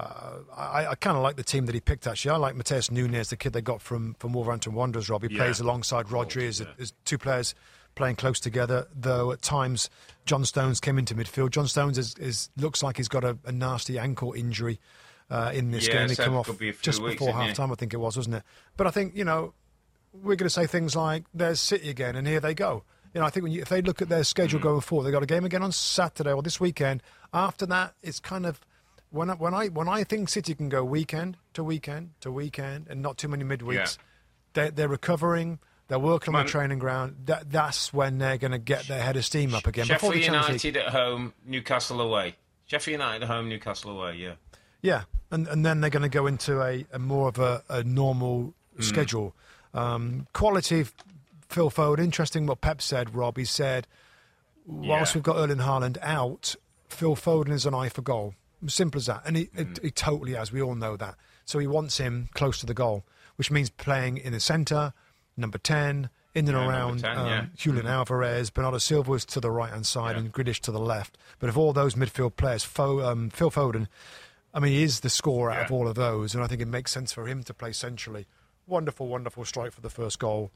I kind of like the team that he picked, actually. I like Mateus Nunes, the kid they got from Wolverhampton Wanderers, Rob. He plays alongside Rodri as two players playing close together, though at times John Stones came into midfield. John Stones looks like he's got a nasty ankle injury in this game. He came off just before half-time, I think it was, wasn't it? But I think, we're going to say things like, there's City again, and here they go. I think if they look at their schedule going forward, they've got a game again on Saturday or this weekend. After that, it's kind of when I think City can go weekend to weekend to weekend and not too many midweeks, they're recovering. They're working on the training ground. That's when they're going to get their head of steam up again. Sheffield United at home, Newcastle away. Sheffield United at home, Newcastle away. Yeah, and then they're going to go into a more of a normal schedule. Quality. Phil Foden, interesting what Pep said, Rob. He said, whilst we've got Erling Haaland out, Phil Foden is an eye for goal. Simple as that. And he totally has. We all know that. So he wants him close to the goal, which means playing in the centre, number 10, in and around Julian Alvarez. Bernardo Silva is to the right-hand side and Grealish to the left. But of all those midfield players, Phil Foden, he is the scorer out of all of those. And I think it makes sense for him to play centrally. Wonderful, wonderful strike for the first goal.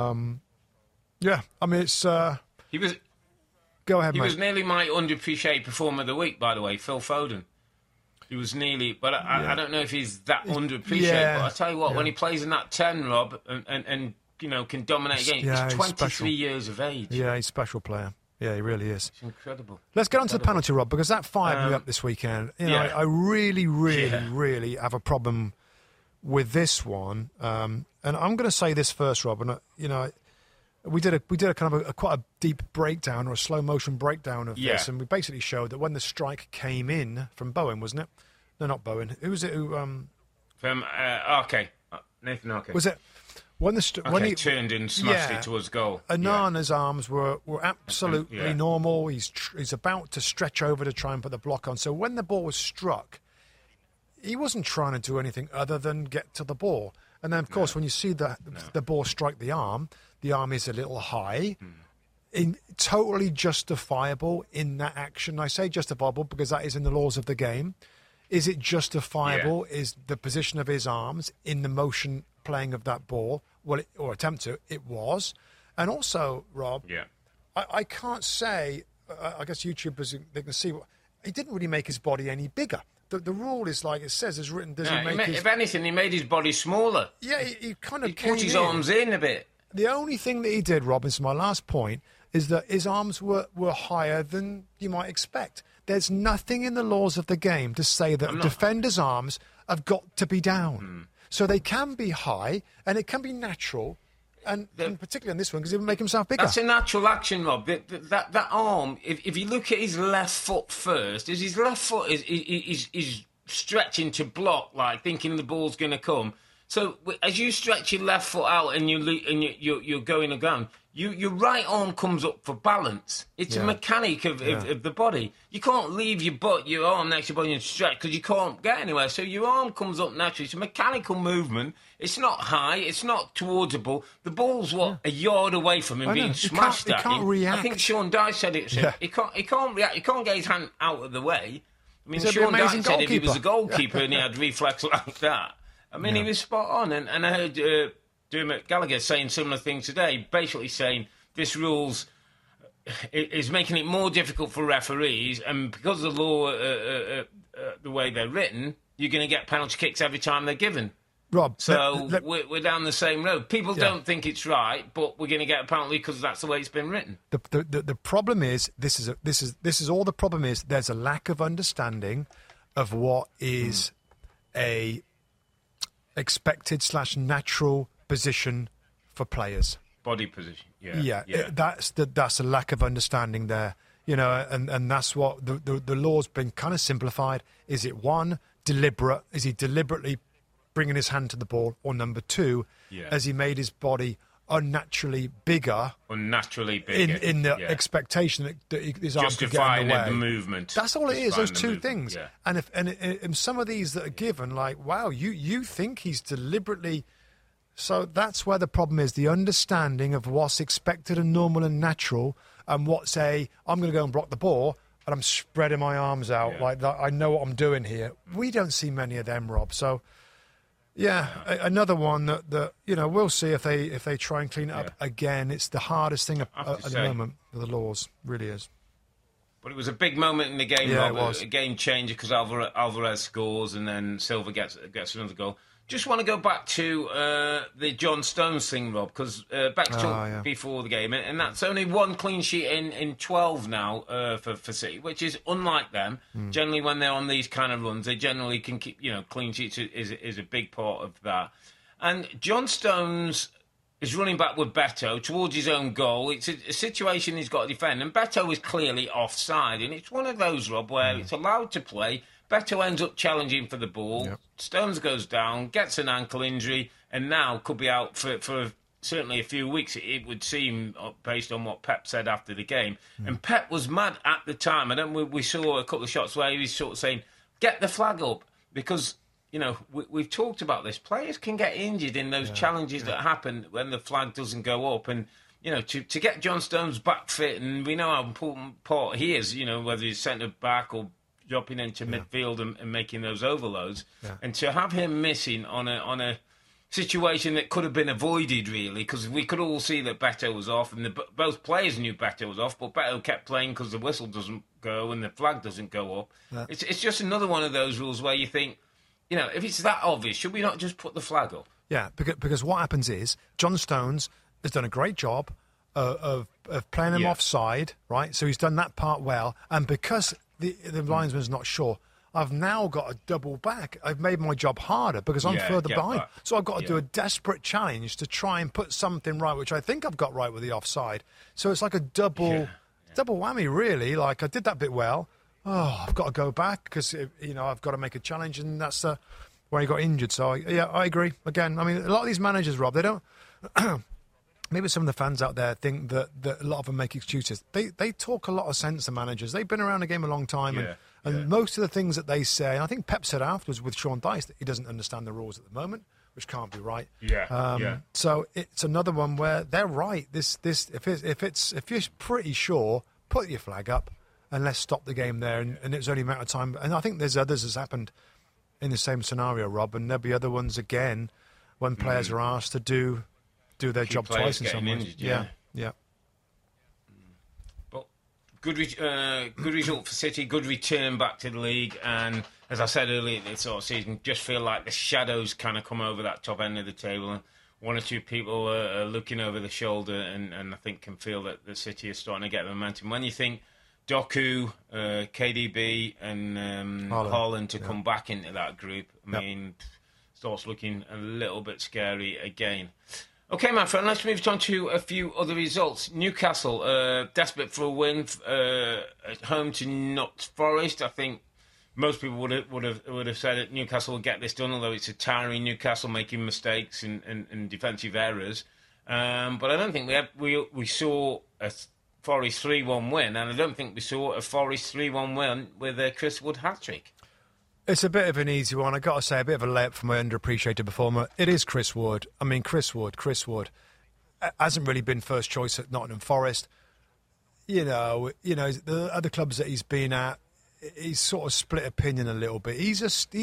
It's... He was... Go ahead, mate. He was nearly my underappreciated performer of the week, by the way, Phil Foden. He was nearly... But I don't know if he's that underappreciated. But I tell you what, when he plays in that 10, Rob, and can dominate a game, he's 23 years of age. Yeah, he's a special player. Yeah, he really is. It's incredible. Let's get on to the penalty, Rob, because that fired me up this weekend. I really, really have a problem with this one. And I'm going to say this first, Rob. And we did a kind of quite a deep breakdown or a slow motion breakdown of this, and we basically showed that when the strike came in from Bowen, wasn't it? No, not Bowen. Who was it? From Arke. Nathan Arke. Was it when when he turned and smashed it towards goal? Onana's arms were absolutely normal. He's about to stretch over to try and put the block on. So when the ball was struck, he wasn't trying to do anything other than get to the ball. And then, of course, when you see the ball strike the arm is a little high. Totally justifiable in that action. I say justifiable because that is in the laws of the game. Is it justifiable? Is the position of his arms in the motion playing of that ball? Well, or attempt to. It was. And also, Rob, I can't say, I guess YouTubers, they can see, he didn't really make his body any bigger. The rule is like it says, is written, if anything, he made his body smaller. Yeah, he kind of put his arms in a bit. The only thing that he did, Rob, this is my last point, is that his arms were higher than you might expect. There's nothing in the laws of the game to say that a defender's arms have got to be down. So they can be high, and it can be natural, and particularly on this one, because he would make himself bigger. That's a natural action, Rob. That arm, if you look at his left foot first, his left foot is stretching to block, like thinking the ball's going to come. So as you stretch your left foot out and you're going around, your right arm comes up for balance. It's a mechanic of the body. You can't leave your arm next to your body and stretch because you can't get anywhere. So your arm comes up naturally. It's a mechanical movement. It's not high. It's not towards the ball. The ball's a yard away from him being smashed at him. React. I think Sean Dyche said it. So he can't react. He can't get his hand out of the way. I mean, Sean Dyche said if he was a goalkeeper and he had reflex like that. I mean, he was spot on. And I heard Dermot Gallagher saying similar things today, basically saying this rules is making it more difficult for referees, and because of the law, the way they're written, you're going to get penalty kicks every time they're given. Rob, so we're down the same road. People don't think it's right, but we're going to get a penalty because that's the way it's been written. The problem is this is all the problem is. There's a lack of understanding of what is a expected / natural position for players. Body position. That's a lack of understanding there. You know, and that's what the law's been kind of simplified. Is it one, deliberate? Is he deliberately bringing his hand to the ball? Or number two, has he made his body unnaturally bigger in the expectation that his arm could get in the way? The movement. That's all it is. Those two movement, things. Yeah. And some of these that are given, like, wow, you think he's deliberately. So that's where the problem is: the understanding of what's expected and normal and natural, and what's I'm going to go and block the ball, and I'm spreading my arms out like that. I know what I'm doing here. We don't see many of them, Rob. So. Yeah, another one that we'll see if they try and clean it up again. It's the hardest thing at the moment with the laws, really is. But it was a big moment in the game, Rob. It was a game changer because Alvarez scores and then Silva gets another goal. Just want to go back to the John Stones thing, Rob, because Beck talked before the game, and that's only one clean sheet in 12 now for City, which is unlike them. Generally, when they're on these kind of runs, they generally can keep, clean sheets is a big part of that. And John Stones is running back with Beto towards his own goal. It's a situation he's got to defend, and Beto is clearly offside, and it's one of those, Rob, where it's allowed to play. Beto ends up challenging for the ball. Yep. Stones goes down, gets an ankle injury, and now could be out for certainly a few weeks, it would seem, based on what Pep said after the game. And Pep was mad at the time. And then we saw a couple of shots where he was sort of saying, get the flag up, because, we've talked about this. Players can get injured in those challenges that happen when the flag doesn't go up. And, to get John Stones back fit, and we know how important part he is, whether he's centre-back or dropping into midfield and making those overloads, and to have him missing on a situation that could have been avoided, really, because we could all see that Beto was off, and both players knew Beto was off, but Beto kept playing because the whistle doesn't go and the flag doesn't go up. Yeah. It's just another one of those rules where you think, if it's that obvious, should we not just put the flag up? Yeah, because what happens is John Stones has done a great job of playing him offside, right? So he's done that part well, and because the linesman's not sure, I've now got to double back. I've made my job harder because I'm further behind. So I've got to do a desperate challenge to try and put something right, which I think I've got right with the offside. So it's like a double whammy, really. Like, I did that bit well. Oh, I've got to go back because, I've got to make a challenge, and that's where he got injured. So, I agree. Again, I mean, a lot of these managers, Rob, they don't... Maybe some of the fans out there think that a lot of them make excuses. They talk a lot of sense, the managers. They've been around the game a long time, and most of the things that they say, and I think Pep said afterwards with Sean Dyche that he doesn't understand the rules at the moment, which can't be right. So it's another one where they're right. If you're pretty sure, put your flag up and let's stop the game there. And it's only a matter of time. And I think there's others that's happened in the same scenario, Rob, and there'll be other ones again when players are asked to do their job twice in some ways. Yeah. But good result for City, good return back to the league, and as I said earlier this sort of season, just feel like the shadows kind of come over that top end of the table, and one or two people are looking over the shoulder, and I think can feel that the City is starting to get momentum. When you think Doku, KDB and Haaland to come back into that group, I mean, starts looking a little bit scary again. OK, my friend, let's move on to a few other results. Newcastle, desperate for a win at home to Notts Forest. I think most people would have said that Newcastle would get this done, although it's a tiring Newcastle making mistakes and defensive errors. But I don't think we saw a Forest 3-1 win, and I don't think we saw a Forest 3-1 win with a Chris Wood hat-trick. It's a bit of an easy one. I've got to say, a bit of a layup for my underappreciated performer. It is Chris Wood. I mean, Chris Wood hasn't really been first choice at Nottingham Forest. You know, the other clubs that he's been at, he's sort of split opinion a little bit. He's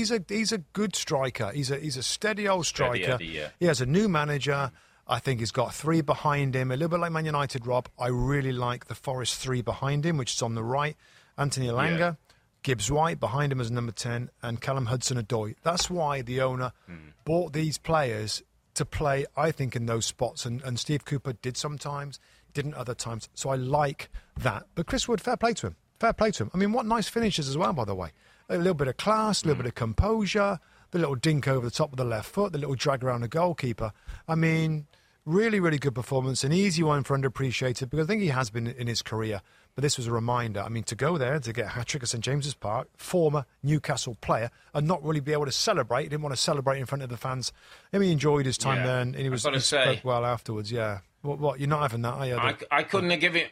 a good striker. He's a steady old striker. He has a new manager. I think he's got 3 behind him, a little bit like Man United, Rob. I really like the Forest 3 behind him, which is on the right. Anthony Elanga, Gibbs White behind him as number 10, and Callum Hudson-Odoi. That's why the owner bought these players to play, I think, in those spots. And Steve Cooper did sometimes, didn't other times. So I like that. But Chris Wood, fair play to him. Fair play to him. I mean, what nice finishes as well, by the way. A little bit of class, a little bit of composure, the little dink over the top of the left foot, the little drag around the goalkeeper. I mean, really, really good performance. An easy one for underappreciated, because I think he has been in his career. But this was a reminder. I mean, to go there, to get a hat-trick at St James's Park, former Newcastle player, and not really be able to celebrate. He didn't want to celebrate in front of the fans. I mean, he enjoyed his time there, and he spoke well afterwards, yeah. What, you're not having that, are you? I couldn't have given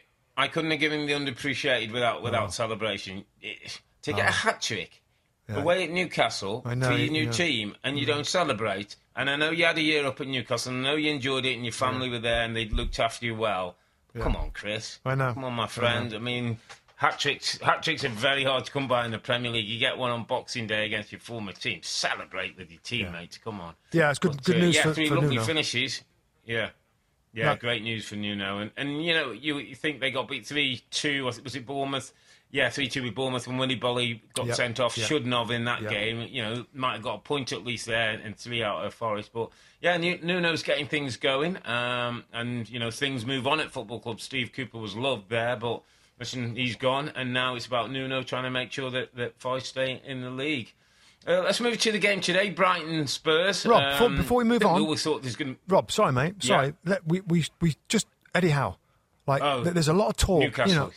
the underappreciated without celebration. To get a hat-trick away at Newcastle for your new team, and you don't celebrate, and I know you had a year up at Newcastle, and I know you enjoyed it, and your family were there, and they looked after you well. Come on, Chris. I know. Come on, my friend. I mean, hat-tricks are very hard to come by in the Premier League. You get one on Boxing Day against your former team. Celebrate with your teammates. Come on. Yeah, it's good news for 3 lovely Nuno. finishes. Yeah, great news for Nuno. And you know, you think they got beat 3-2, was it Bournemouth? Yeah, 3-2 with Bournemouth when Willy Bolly got sent off. Shouldn't have in that game. You know, might have got a point at least there and 3 out of Forest. But yeah, Nuno's getting things going. And, you know, things move on at football clubs. Steve Cooper was loved there, but listen, he's gone. And now it's about Nuno trying to make sure that Forest stay in the league. Let's move to the game today, Brighton Spurs. Rob, before we move on. We always thought there's going to... Rob, sorry, mate. Sorry. Yeah. We just... Eddie Howe. There's a lot of talk. Newcastle,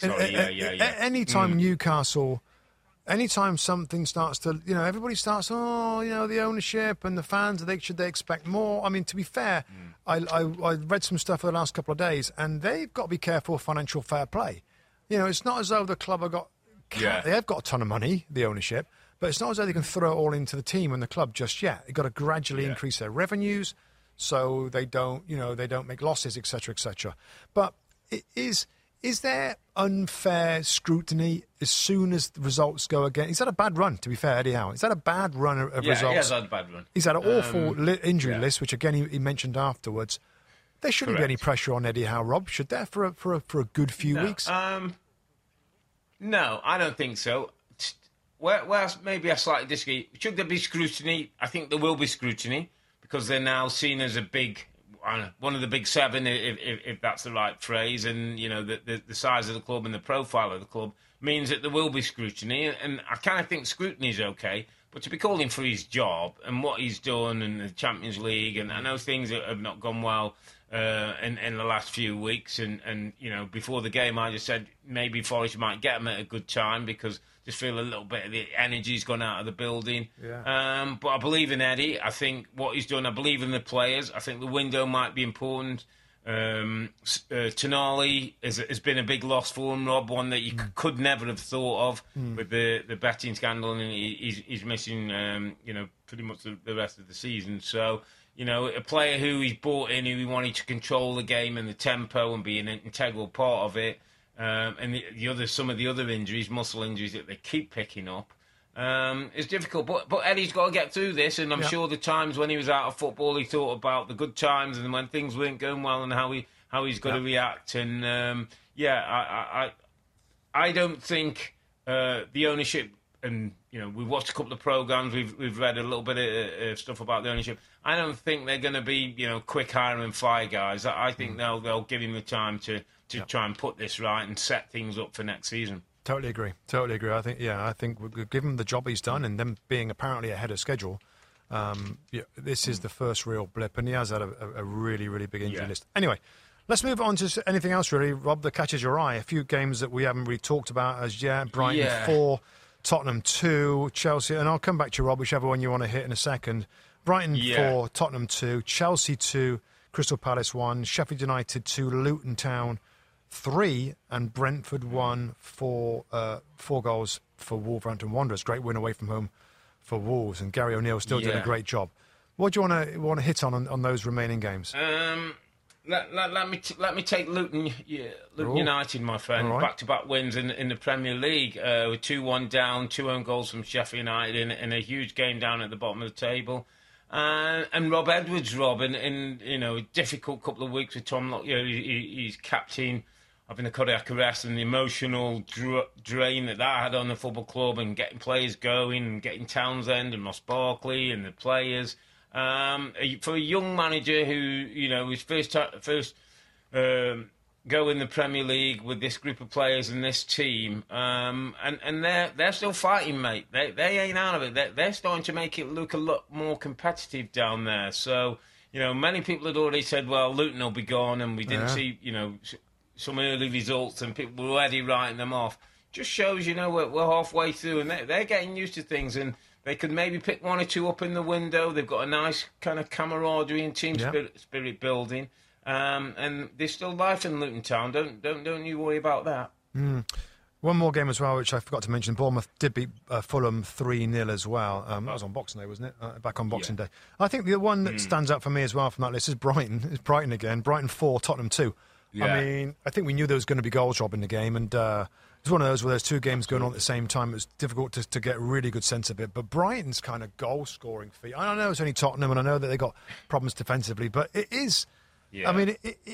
Anytime Newcastle, anytime something starts to, everybody starts, the ownership and the fans, should they expect more? I mean, to be fair, I read some stuff for the last couple of days, and they've got to be careful of financial fair play. It's not as though the club have got, they have got a ton of money, the ownership, but it's not as though they can throw it all into the team and the club just yet. They've got to gradually increase their revenues so they don't make losses, etc., etc. But Is there unfair scrutiny as soon as the results go again? Is that a bad run, to be fair, Eddie Howe? Is that a bad run of results? Yeah, he has had a bad run. He's had an awful injury list, which, again, he mentioned afterwards. There shouldn't be any pressure on Eddie Howe, Rob, should there, for a good few weeks? No, I don't think so. Well, maybe I slightly disagree. Should there be scrutiny? I think there will be scrutiny, because they're now seen as one of the big 7, if that's the right phrase, and the size of the club and the profile of the club means that there will be scrutiny, and I kind of think scrutiny is okay, but to be calling for his job and what he's done in the Champions League, and I know things have not gone well in the last few weeks, and before the game I just said maybe Forest might get him at a good time, because just feel a little bit of the energy's gone out of the building. Yeah. But I believe in Eddie. I think what he's done, I believe in the players. I think the window might be important. Tonali has been a big loss for him, Rob, one that you could never have thought of with the betting scandal, and he's missing pretty much the rest of the season. So, a player who he's brought in, who he wanted to control the game and the tempo and be an integral part of it. And some of the other injuries, muscle injuries that they keep picking up, is difficult. But Eddie's got to get through this, and I'm sure the times when he was out of football, he thought about the good times and when things weren't going well and how he's got to react. And I don't think the ownership, and we've watched a couple of programs, we've read a little bit of stuff about the ownership. I don't think they're going to be quick hire and fire guys. I think they'll give him the time to try and put this right and set things up for next season. Totally agree. I think given the job he's done and them being apparently ahead of schedule, this is the first real blip, and he has had a really, really big injury list. Anyway, let's move on to anything else, really, Rob, that catches your eye. A few games that we haven't really talked about as yet. Brighton 4, Tottenham 2, Chelsea, and I'll come back to you, Rob, whichever one you want to hit in a second. Brighton 4, Tottenham 2, Chelsea 2, Crystal Palace 1, Sheffield United 2, Luton Town 3, and Brentford 1 for 4 goals for Wolverhampton Wanderers. Great win away from home for Wolves, and Gary O'Neill still doing a great job. What do you want to hit on those remaining games? Let me take Luton United, my friend. Right. Back-to-back wins in the Premier League. With 2-1 down, 2 own goals from Sheffield United in a huge game down at the bottom of the table. And Rob Edwards, in a difficult couple of weeks with Tom Lockyer, he's captain, having a cardiac arrest, and the emotional drain that had on the football club, and getting players going, and getting Townsend and Ross Barkley and the players. For a young manager who, his first go in the Premier League with this group of players and this team, and they're still fighting, mate. They ain't out of it. They're starting to make it look a lot more competitive down there. So, many people had already said, well, Luton will be gone, and we didn't see, some early results, and people were already writing them off. Just shows, we're halfway through, and they're getting used to things, and they could maybe pick 1 or 2 up in the window. They've got a nice kind of camaraderie and team spirit building. And there's still life in Luton Town. Don't you worry about that. One more game as well, which I forgot to mention. Bournemouth did beat Fulham 3-0 as well. That was on Boxing Day, wasn't it? Back on Boxing Day. I think the one that stands out for me as well from that list is Brighton. It's Brighton again. Brighton 4, Tottenham 2. Yeah. I mean, I think we knew there was going to be goals, Rob, in the game, and it's one of those where there's 2 games going on at the same time. It was difficult to get a really good sense of it. But Brighton's kind of goal-scoring feat. I know it's only Tottenham, and I know that they got problems defensively, but it is. Yeah. I mean,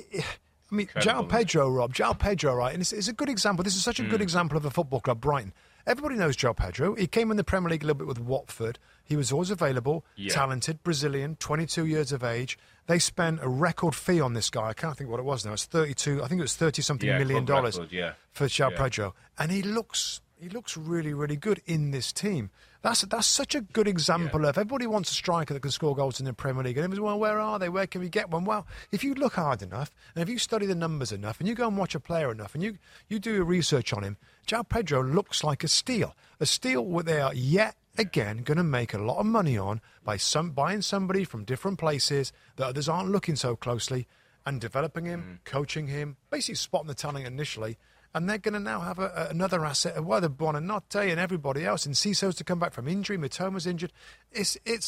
João Pedro, Rob. João Pedro, right? And it's a good example. This is such a good example of a football club, Brighton. Everybody knows João Pedro. He came in the Premier League a little bit with Watford. He was always available, talented, Brazilian, 22 years of age. They spent a record fee on this guy. I can't think what it was now. It's 32. I think it was $30-something million for João Pedro, and he looks really, really good in this team. That's such a good example of everybody wants a striker that can score goals in the Premier League. And everyone's, well, where are they? Where can we get one? Well, if you look hard enough, and if you study the numbers enough, and you go and watch a player enough, and you do your research on him, João Pedro looks like a steal. A steal where they are yet again going to make a lot of money on by buying somebody from different places that others aren't looking so closely, and developing him, coaching him, basically spotting the talent initially. And they're going to now have another asset of whether Buonanotte and everybody else, and Cisso's to come back from injury, Mitoma's injured. It's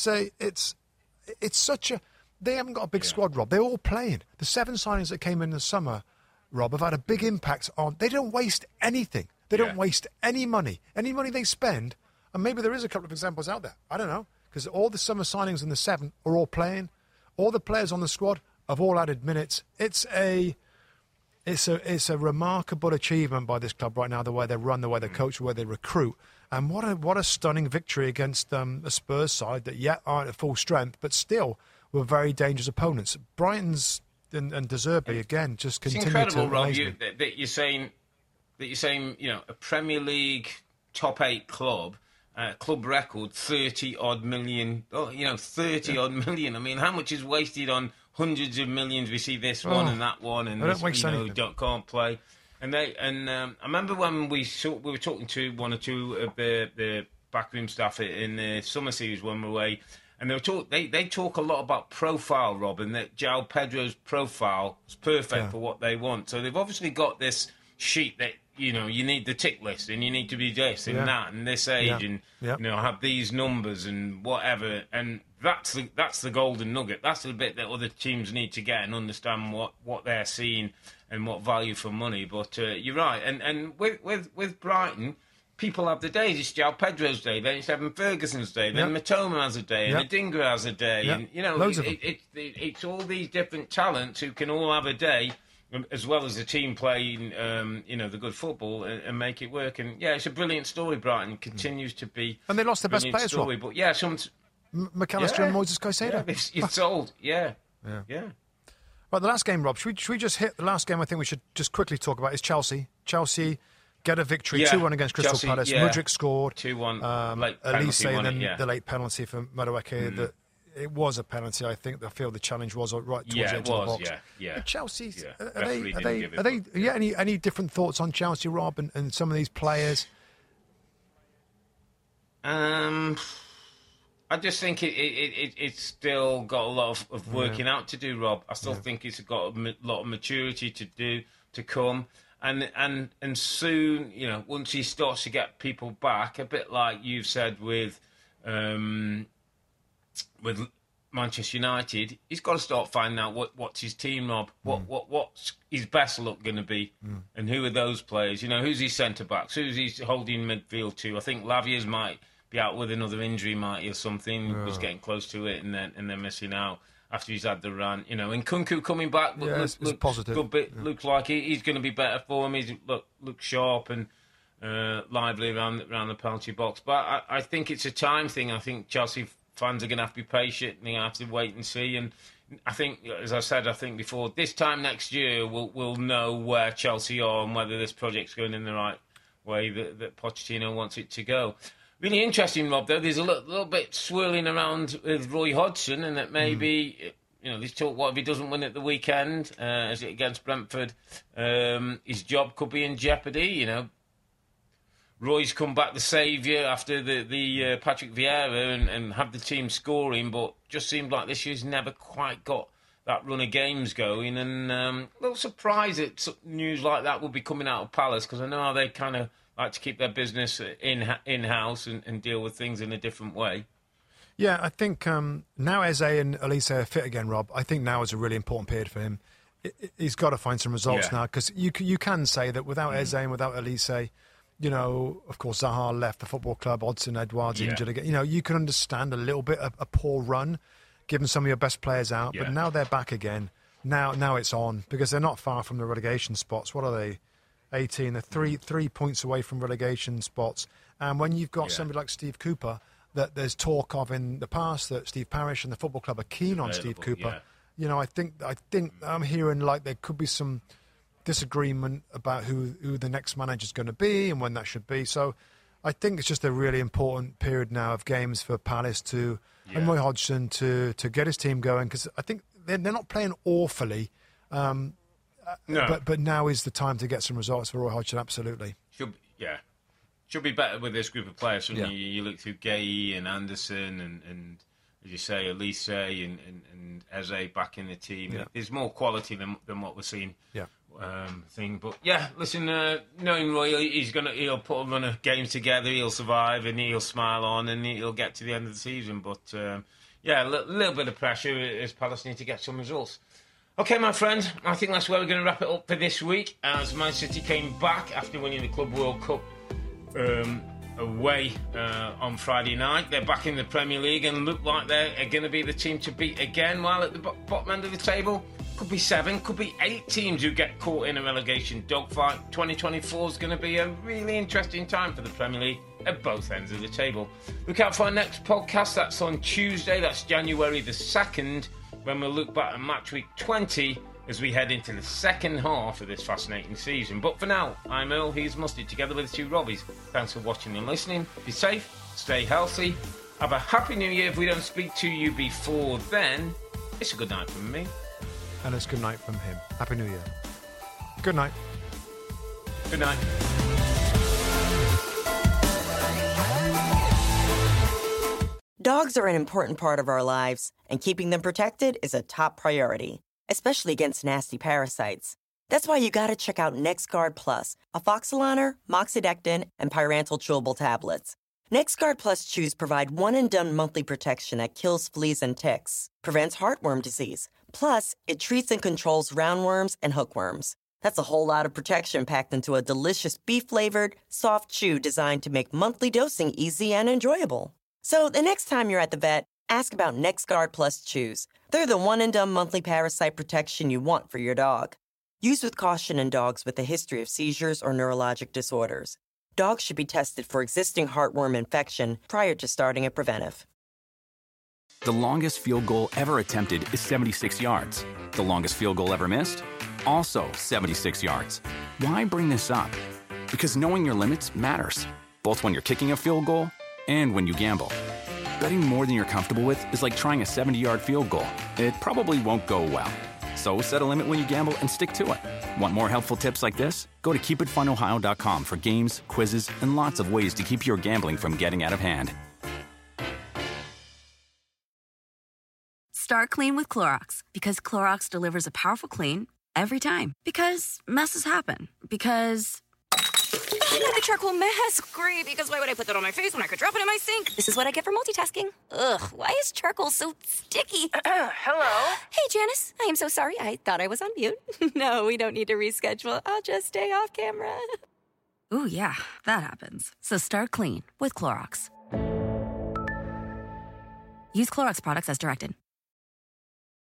such a. They haven't got a big squad, Rob. They're all playing. The 7 signings that came in the summer, Rob, have had a big impact on. They don't waste anything. They don't waste any money. Any money they spend, and maybe there is a couple of examples out there. I don't know, because all the summer signings in the 7 are all playing. All the players on the squad have all added minutes. It's a remarkable achievement by this club right now, the way they run, the way they coach, the way they recruit. And what a stunning victory against a Spurs side that aren't at full strength, but still were very dangerous opponents. Brighton's and De Zerbi, again, just continue to amaze me. It's incredible, Rob, that you're saying, a Premier League top 8 club, club record, 30-odd million. 30-odd million. I mean, how much is wasted on hundreds of millions? We see this one and that one, and can't play. And I remember when we were talking to 1 or 2 of the backroom staff in the summer series when we were away, and they talk a lot about profile, Rob, and that João Pedro's profile is perfect for what they want. So they've obviously got this sheet that you need the tick list, and you need to be this and that and this age, and have these numbers and whatever, and that's the golden nugget. That's the bit that other teams need to get and understand what they're seeing and what value for money. But you're right, and with Brighton, people have the days. It's João Pedro's day, then it's Evan Ferguson's day, then Mitoma has a day, and Adingra has a day, and it's all these different talents who can all have a day, as well as the team playing, the good football and make it work. And it's a brilliant story. Brighton continues to be, and they lost their best players, Rob. But McAllister and Moises Caicedo. It's old, yeah. Right, the last game, Rob. Should we just hit the last game? I think we should just quickly talk about is Chelsea. Chelsea get a victory, 2-1 against Crystal Palace. Mudryk scored 2-1. Late Elise, penalty, and then the late penalty for Madueke. It was a penalty. I think I feel the challenge was right towards the edge of the box. But Chelsea, are they? Any different thoughts on Chelsea, Rob, and some of these players? I just think it's still got a lot of working out to do, Rob. I still think it's got a lot of maturity to come. And soon, once he starts to get people back, a bit like you've said with Manchester United, he's got to start finding out what's his team, Rob. What's his best look going to be, and who are those players? Who's his centre backs? Who's he holding midfield to? I think Lavia's might be out with another injury, or something. Yeah. Was getting close to it, and then missing out after he's had the run. And Kunku coming back, it's positive. Good bit. Looks like he's going to be better for him. He's look sharp and lively around the penalty box. But I think it's a time thing. I think Chelsea fans are going to have to be patient, and they have to wait and see. And I think, as I said, before, this time next year we'll know where Chelsea are and whether this project's going in the right way that Pochettino wants it to go. Really interesting, Rob, though. There's a little bit swirling around with Roy Hodgson, and that maybe, there's talk, what if he doesn't win at the weekend against Brentford? His job could be in jeopardy, Roy's come back the saviour after the Patrick Vieira and had the team scoring, but just seemed like this year's never quite got that run of games going. And a little surprised that news like that would be coming out of Palace, because I know how they kind of like to keep their business in-house and deal with things in a different way. Yeah, I think now Eze and Elise are fit again, Rob. I think now is a really important period for him. He's got to find some results now, because you can say that without Eze and without Elise, of course, Zaha left the football club, Odsonne Edouard's injured again. You can understand a little bit a poor run, given some of your best players out. Yeah. But now they're back again. Now it's on, because they're not far from the relegation spots. What are they? 18. They're three points away from relegation spots. And when you've got somebody like Steve Cooper, that there's talk of in the past that Steve Parish and the football club are keen on Steve Cooper. Yeah. I think I'm hearing like there could be some disagreement about who the next manager's going to be and when that should be. So I think it's just a really important period now of games for Palace and Roy Hodgson to get his team going, because I think they're not playing awfully. No. But now is the time to get some results for Roy Hodgson, absolutely. Should be better with this group of players. You look through Gay and Anderson and as you say, Elise and Eze back in the team. Yeah. There's more quality than what we're seeing. Yeah. But listen, knowing Roy, he'll put a run of games together, he'll survive, and he'll smile on, and he'll get to the end of the season. But a little bit of pressure as Palace need to get some results. Okay, my friend, I think that's where we're going to wrap it up for this week, as Man City came back after winning the Club World Cup away on Friday night. They're back in the Premier League and look like they're going to be the team to beat again, while at the bottom end of the table, could be 7, could be 8 teams who get caught in a relegation dogfight. 2024 is going to be a really interesting time for the Premier League at both ends of the table. Look out for our next podcast. That's on Tuesday. That's January the 2nd, when we'll look back at match week 20 as we head into the second half of this fascinating season. But for now, I'm Earl, he's Mustard, together with the two Robbies. Thanks for watching and listening. Be safe, stay healthy, have a happy new year. If we don't speak to you before then, it's a good night from me. And it's good night from him. Happy New Year. Good night. Good night. Dogs are an important part of our lives, and keeping them protected is a top priority, especially against nasty parasites. That's why you gotta check out NexGard Plus, Afoxolaner, Moxidectin, and Pyrantel chewable tablets. NexGard Plus chews provide one-and-done monthly protection that kills fleas and ticks, prevents heartworm disease. Plus, it treats and controls roundworms and hookworms. That's a whole lot of protection packed into a delicious beef-flavored, soft chew designed to make monthly dosing easy and enjoyable. So the next time you're at the vet, ask about NexGard Plus chews. They're the one-and-done monthly parasite protection you want for your dog. Use with caution in dogs with a history of seizures or neurologic disorders. Dogs should be tested for existing heartworm infection prior to starting a preventive. The longest field goal ever attempted is 76 yards. The longest field goal ever missed? Also 76 yards. Why bring this up? Because knowing your limits matters, both when you're kicking a field goal and when you gamble. Betting more than you're comfortable with is like trying a 70-yard field goal. It probably won't go well. So set a limit when you gamble and stick to it. Want more helpful tips like this? Go to keepitfunohio.com for games, quizzes, and lots of ways to keep your gambling from getting out of hand. Start clean with Clorox, because Clorox delivers a powerful clean every time. Because messes happen. Because... the charcoal mask. Great, because why would I put that on my face when I could drop it in my sink? This is what I get for multitasking. Ugh, why is charcoal so sticky? Hello? Hey, Janice. I am so sorry. I thought I was on mute. No, we don't need to reschedule. I'll just stay off camera. Ooh, yeah, that happens. So start clean with Clorox. Use Clorox products as directed.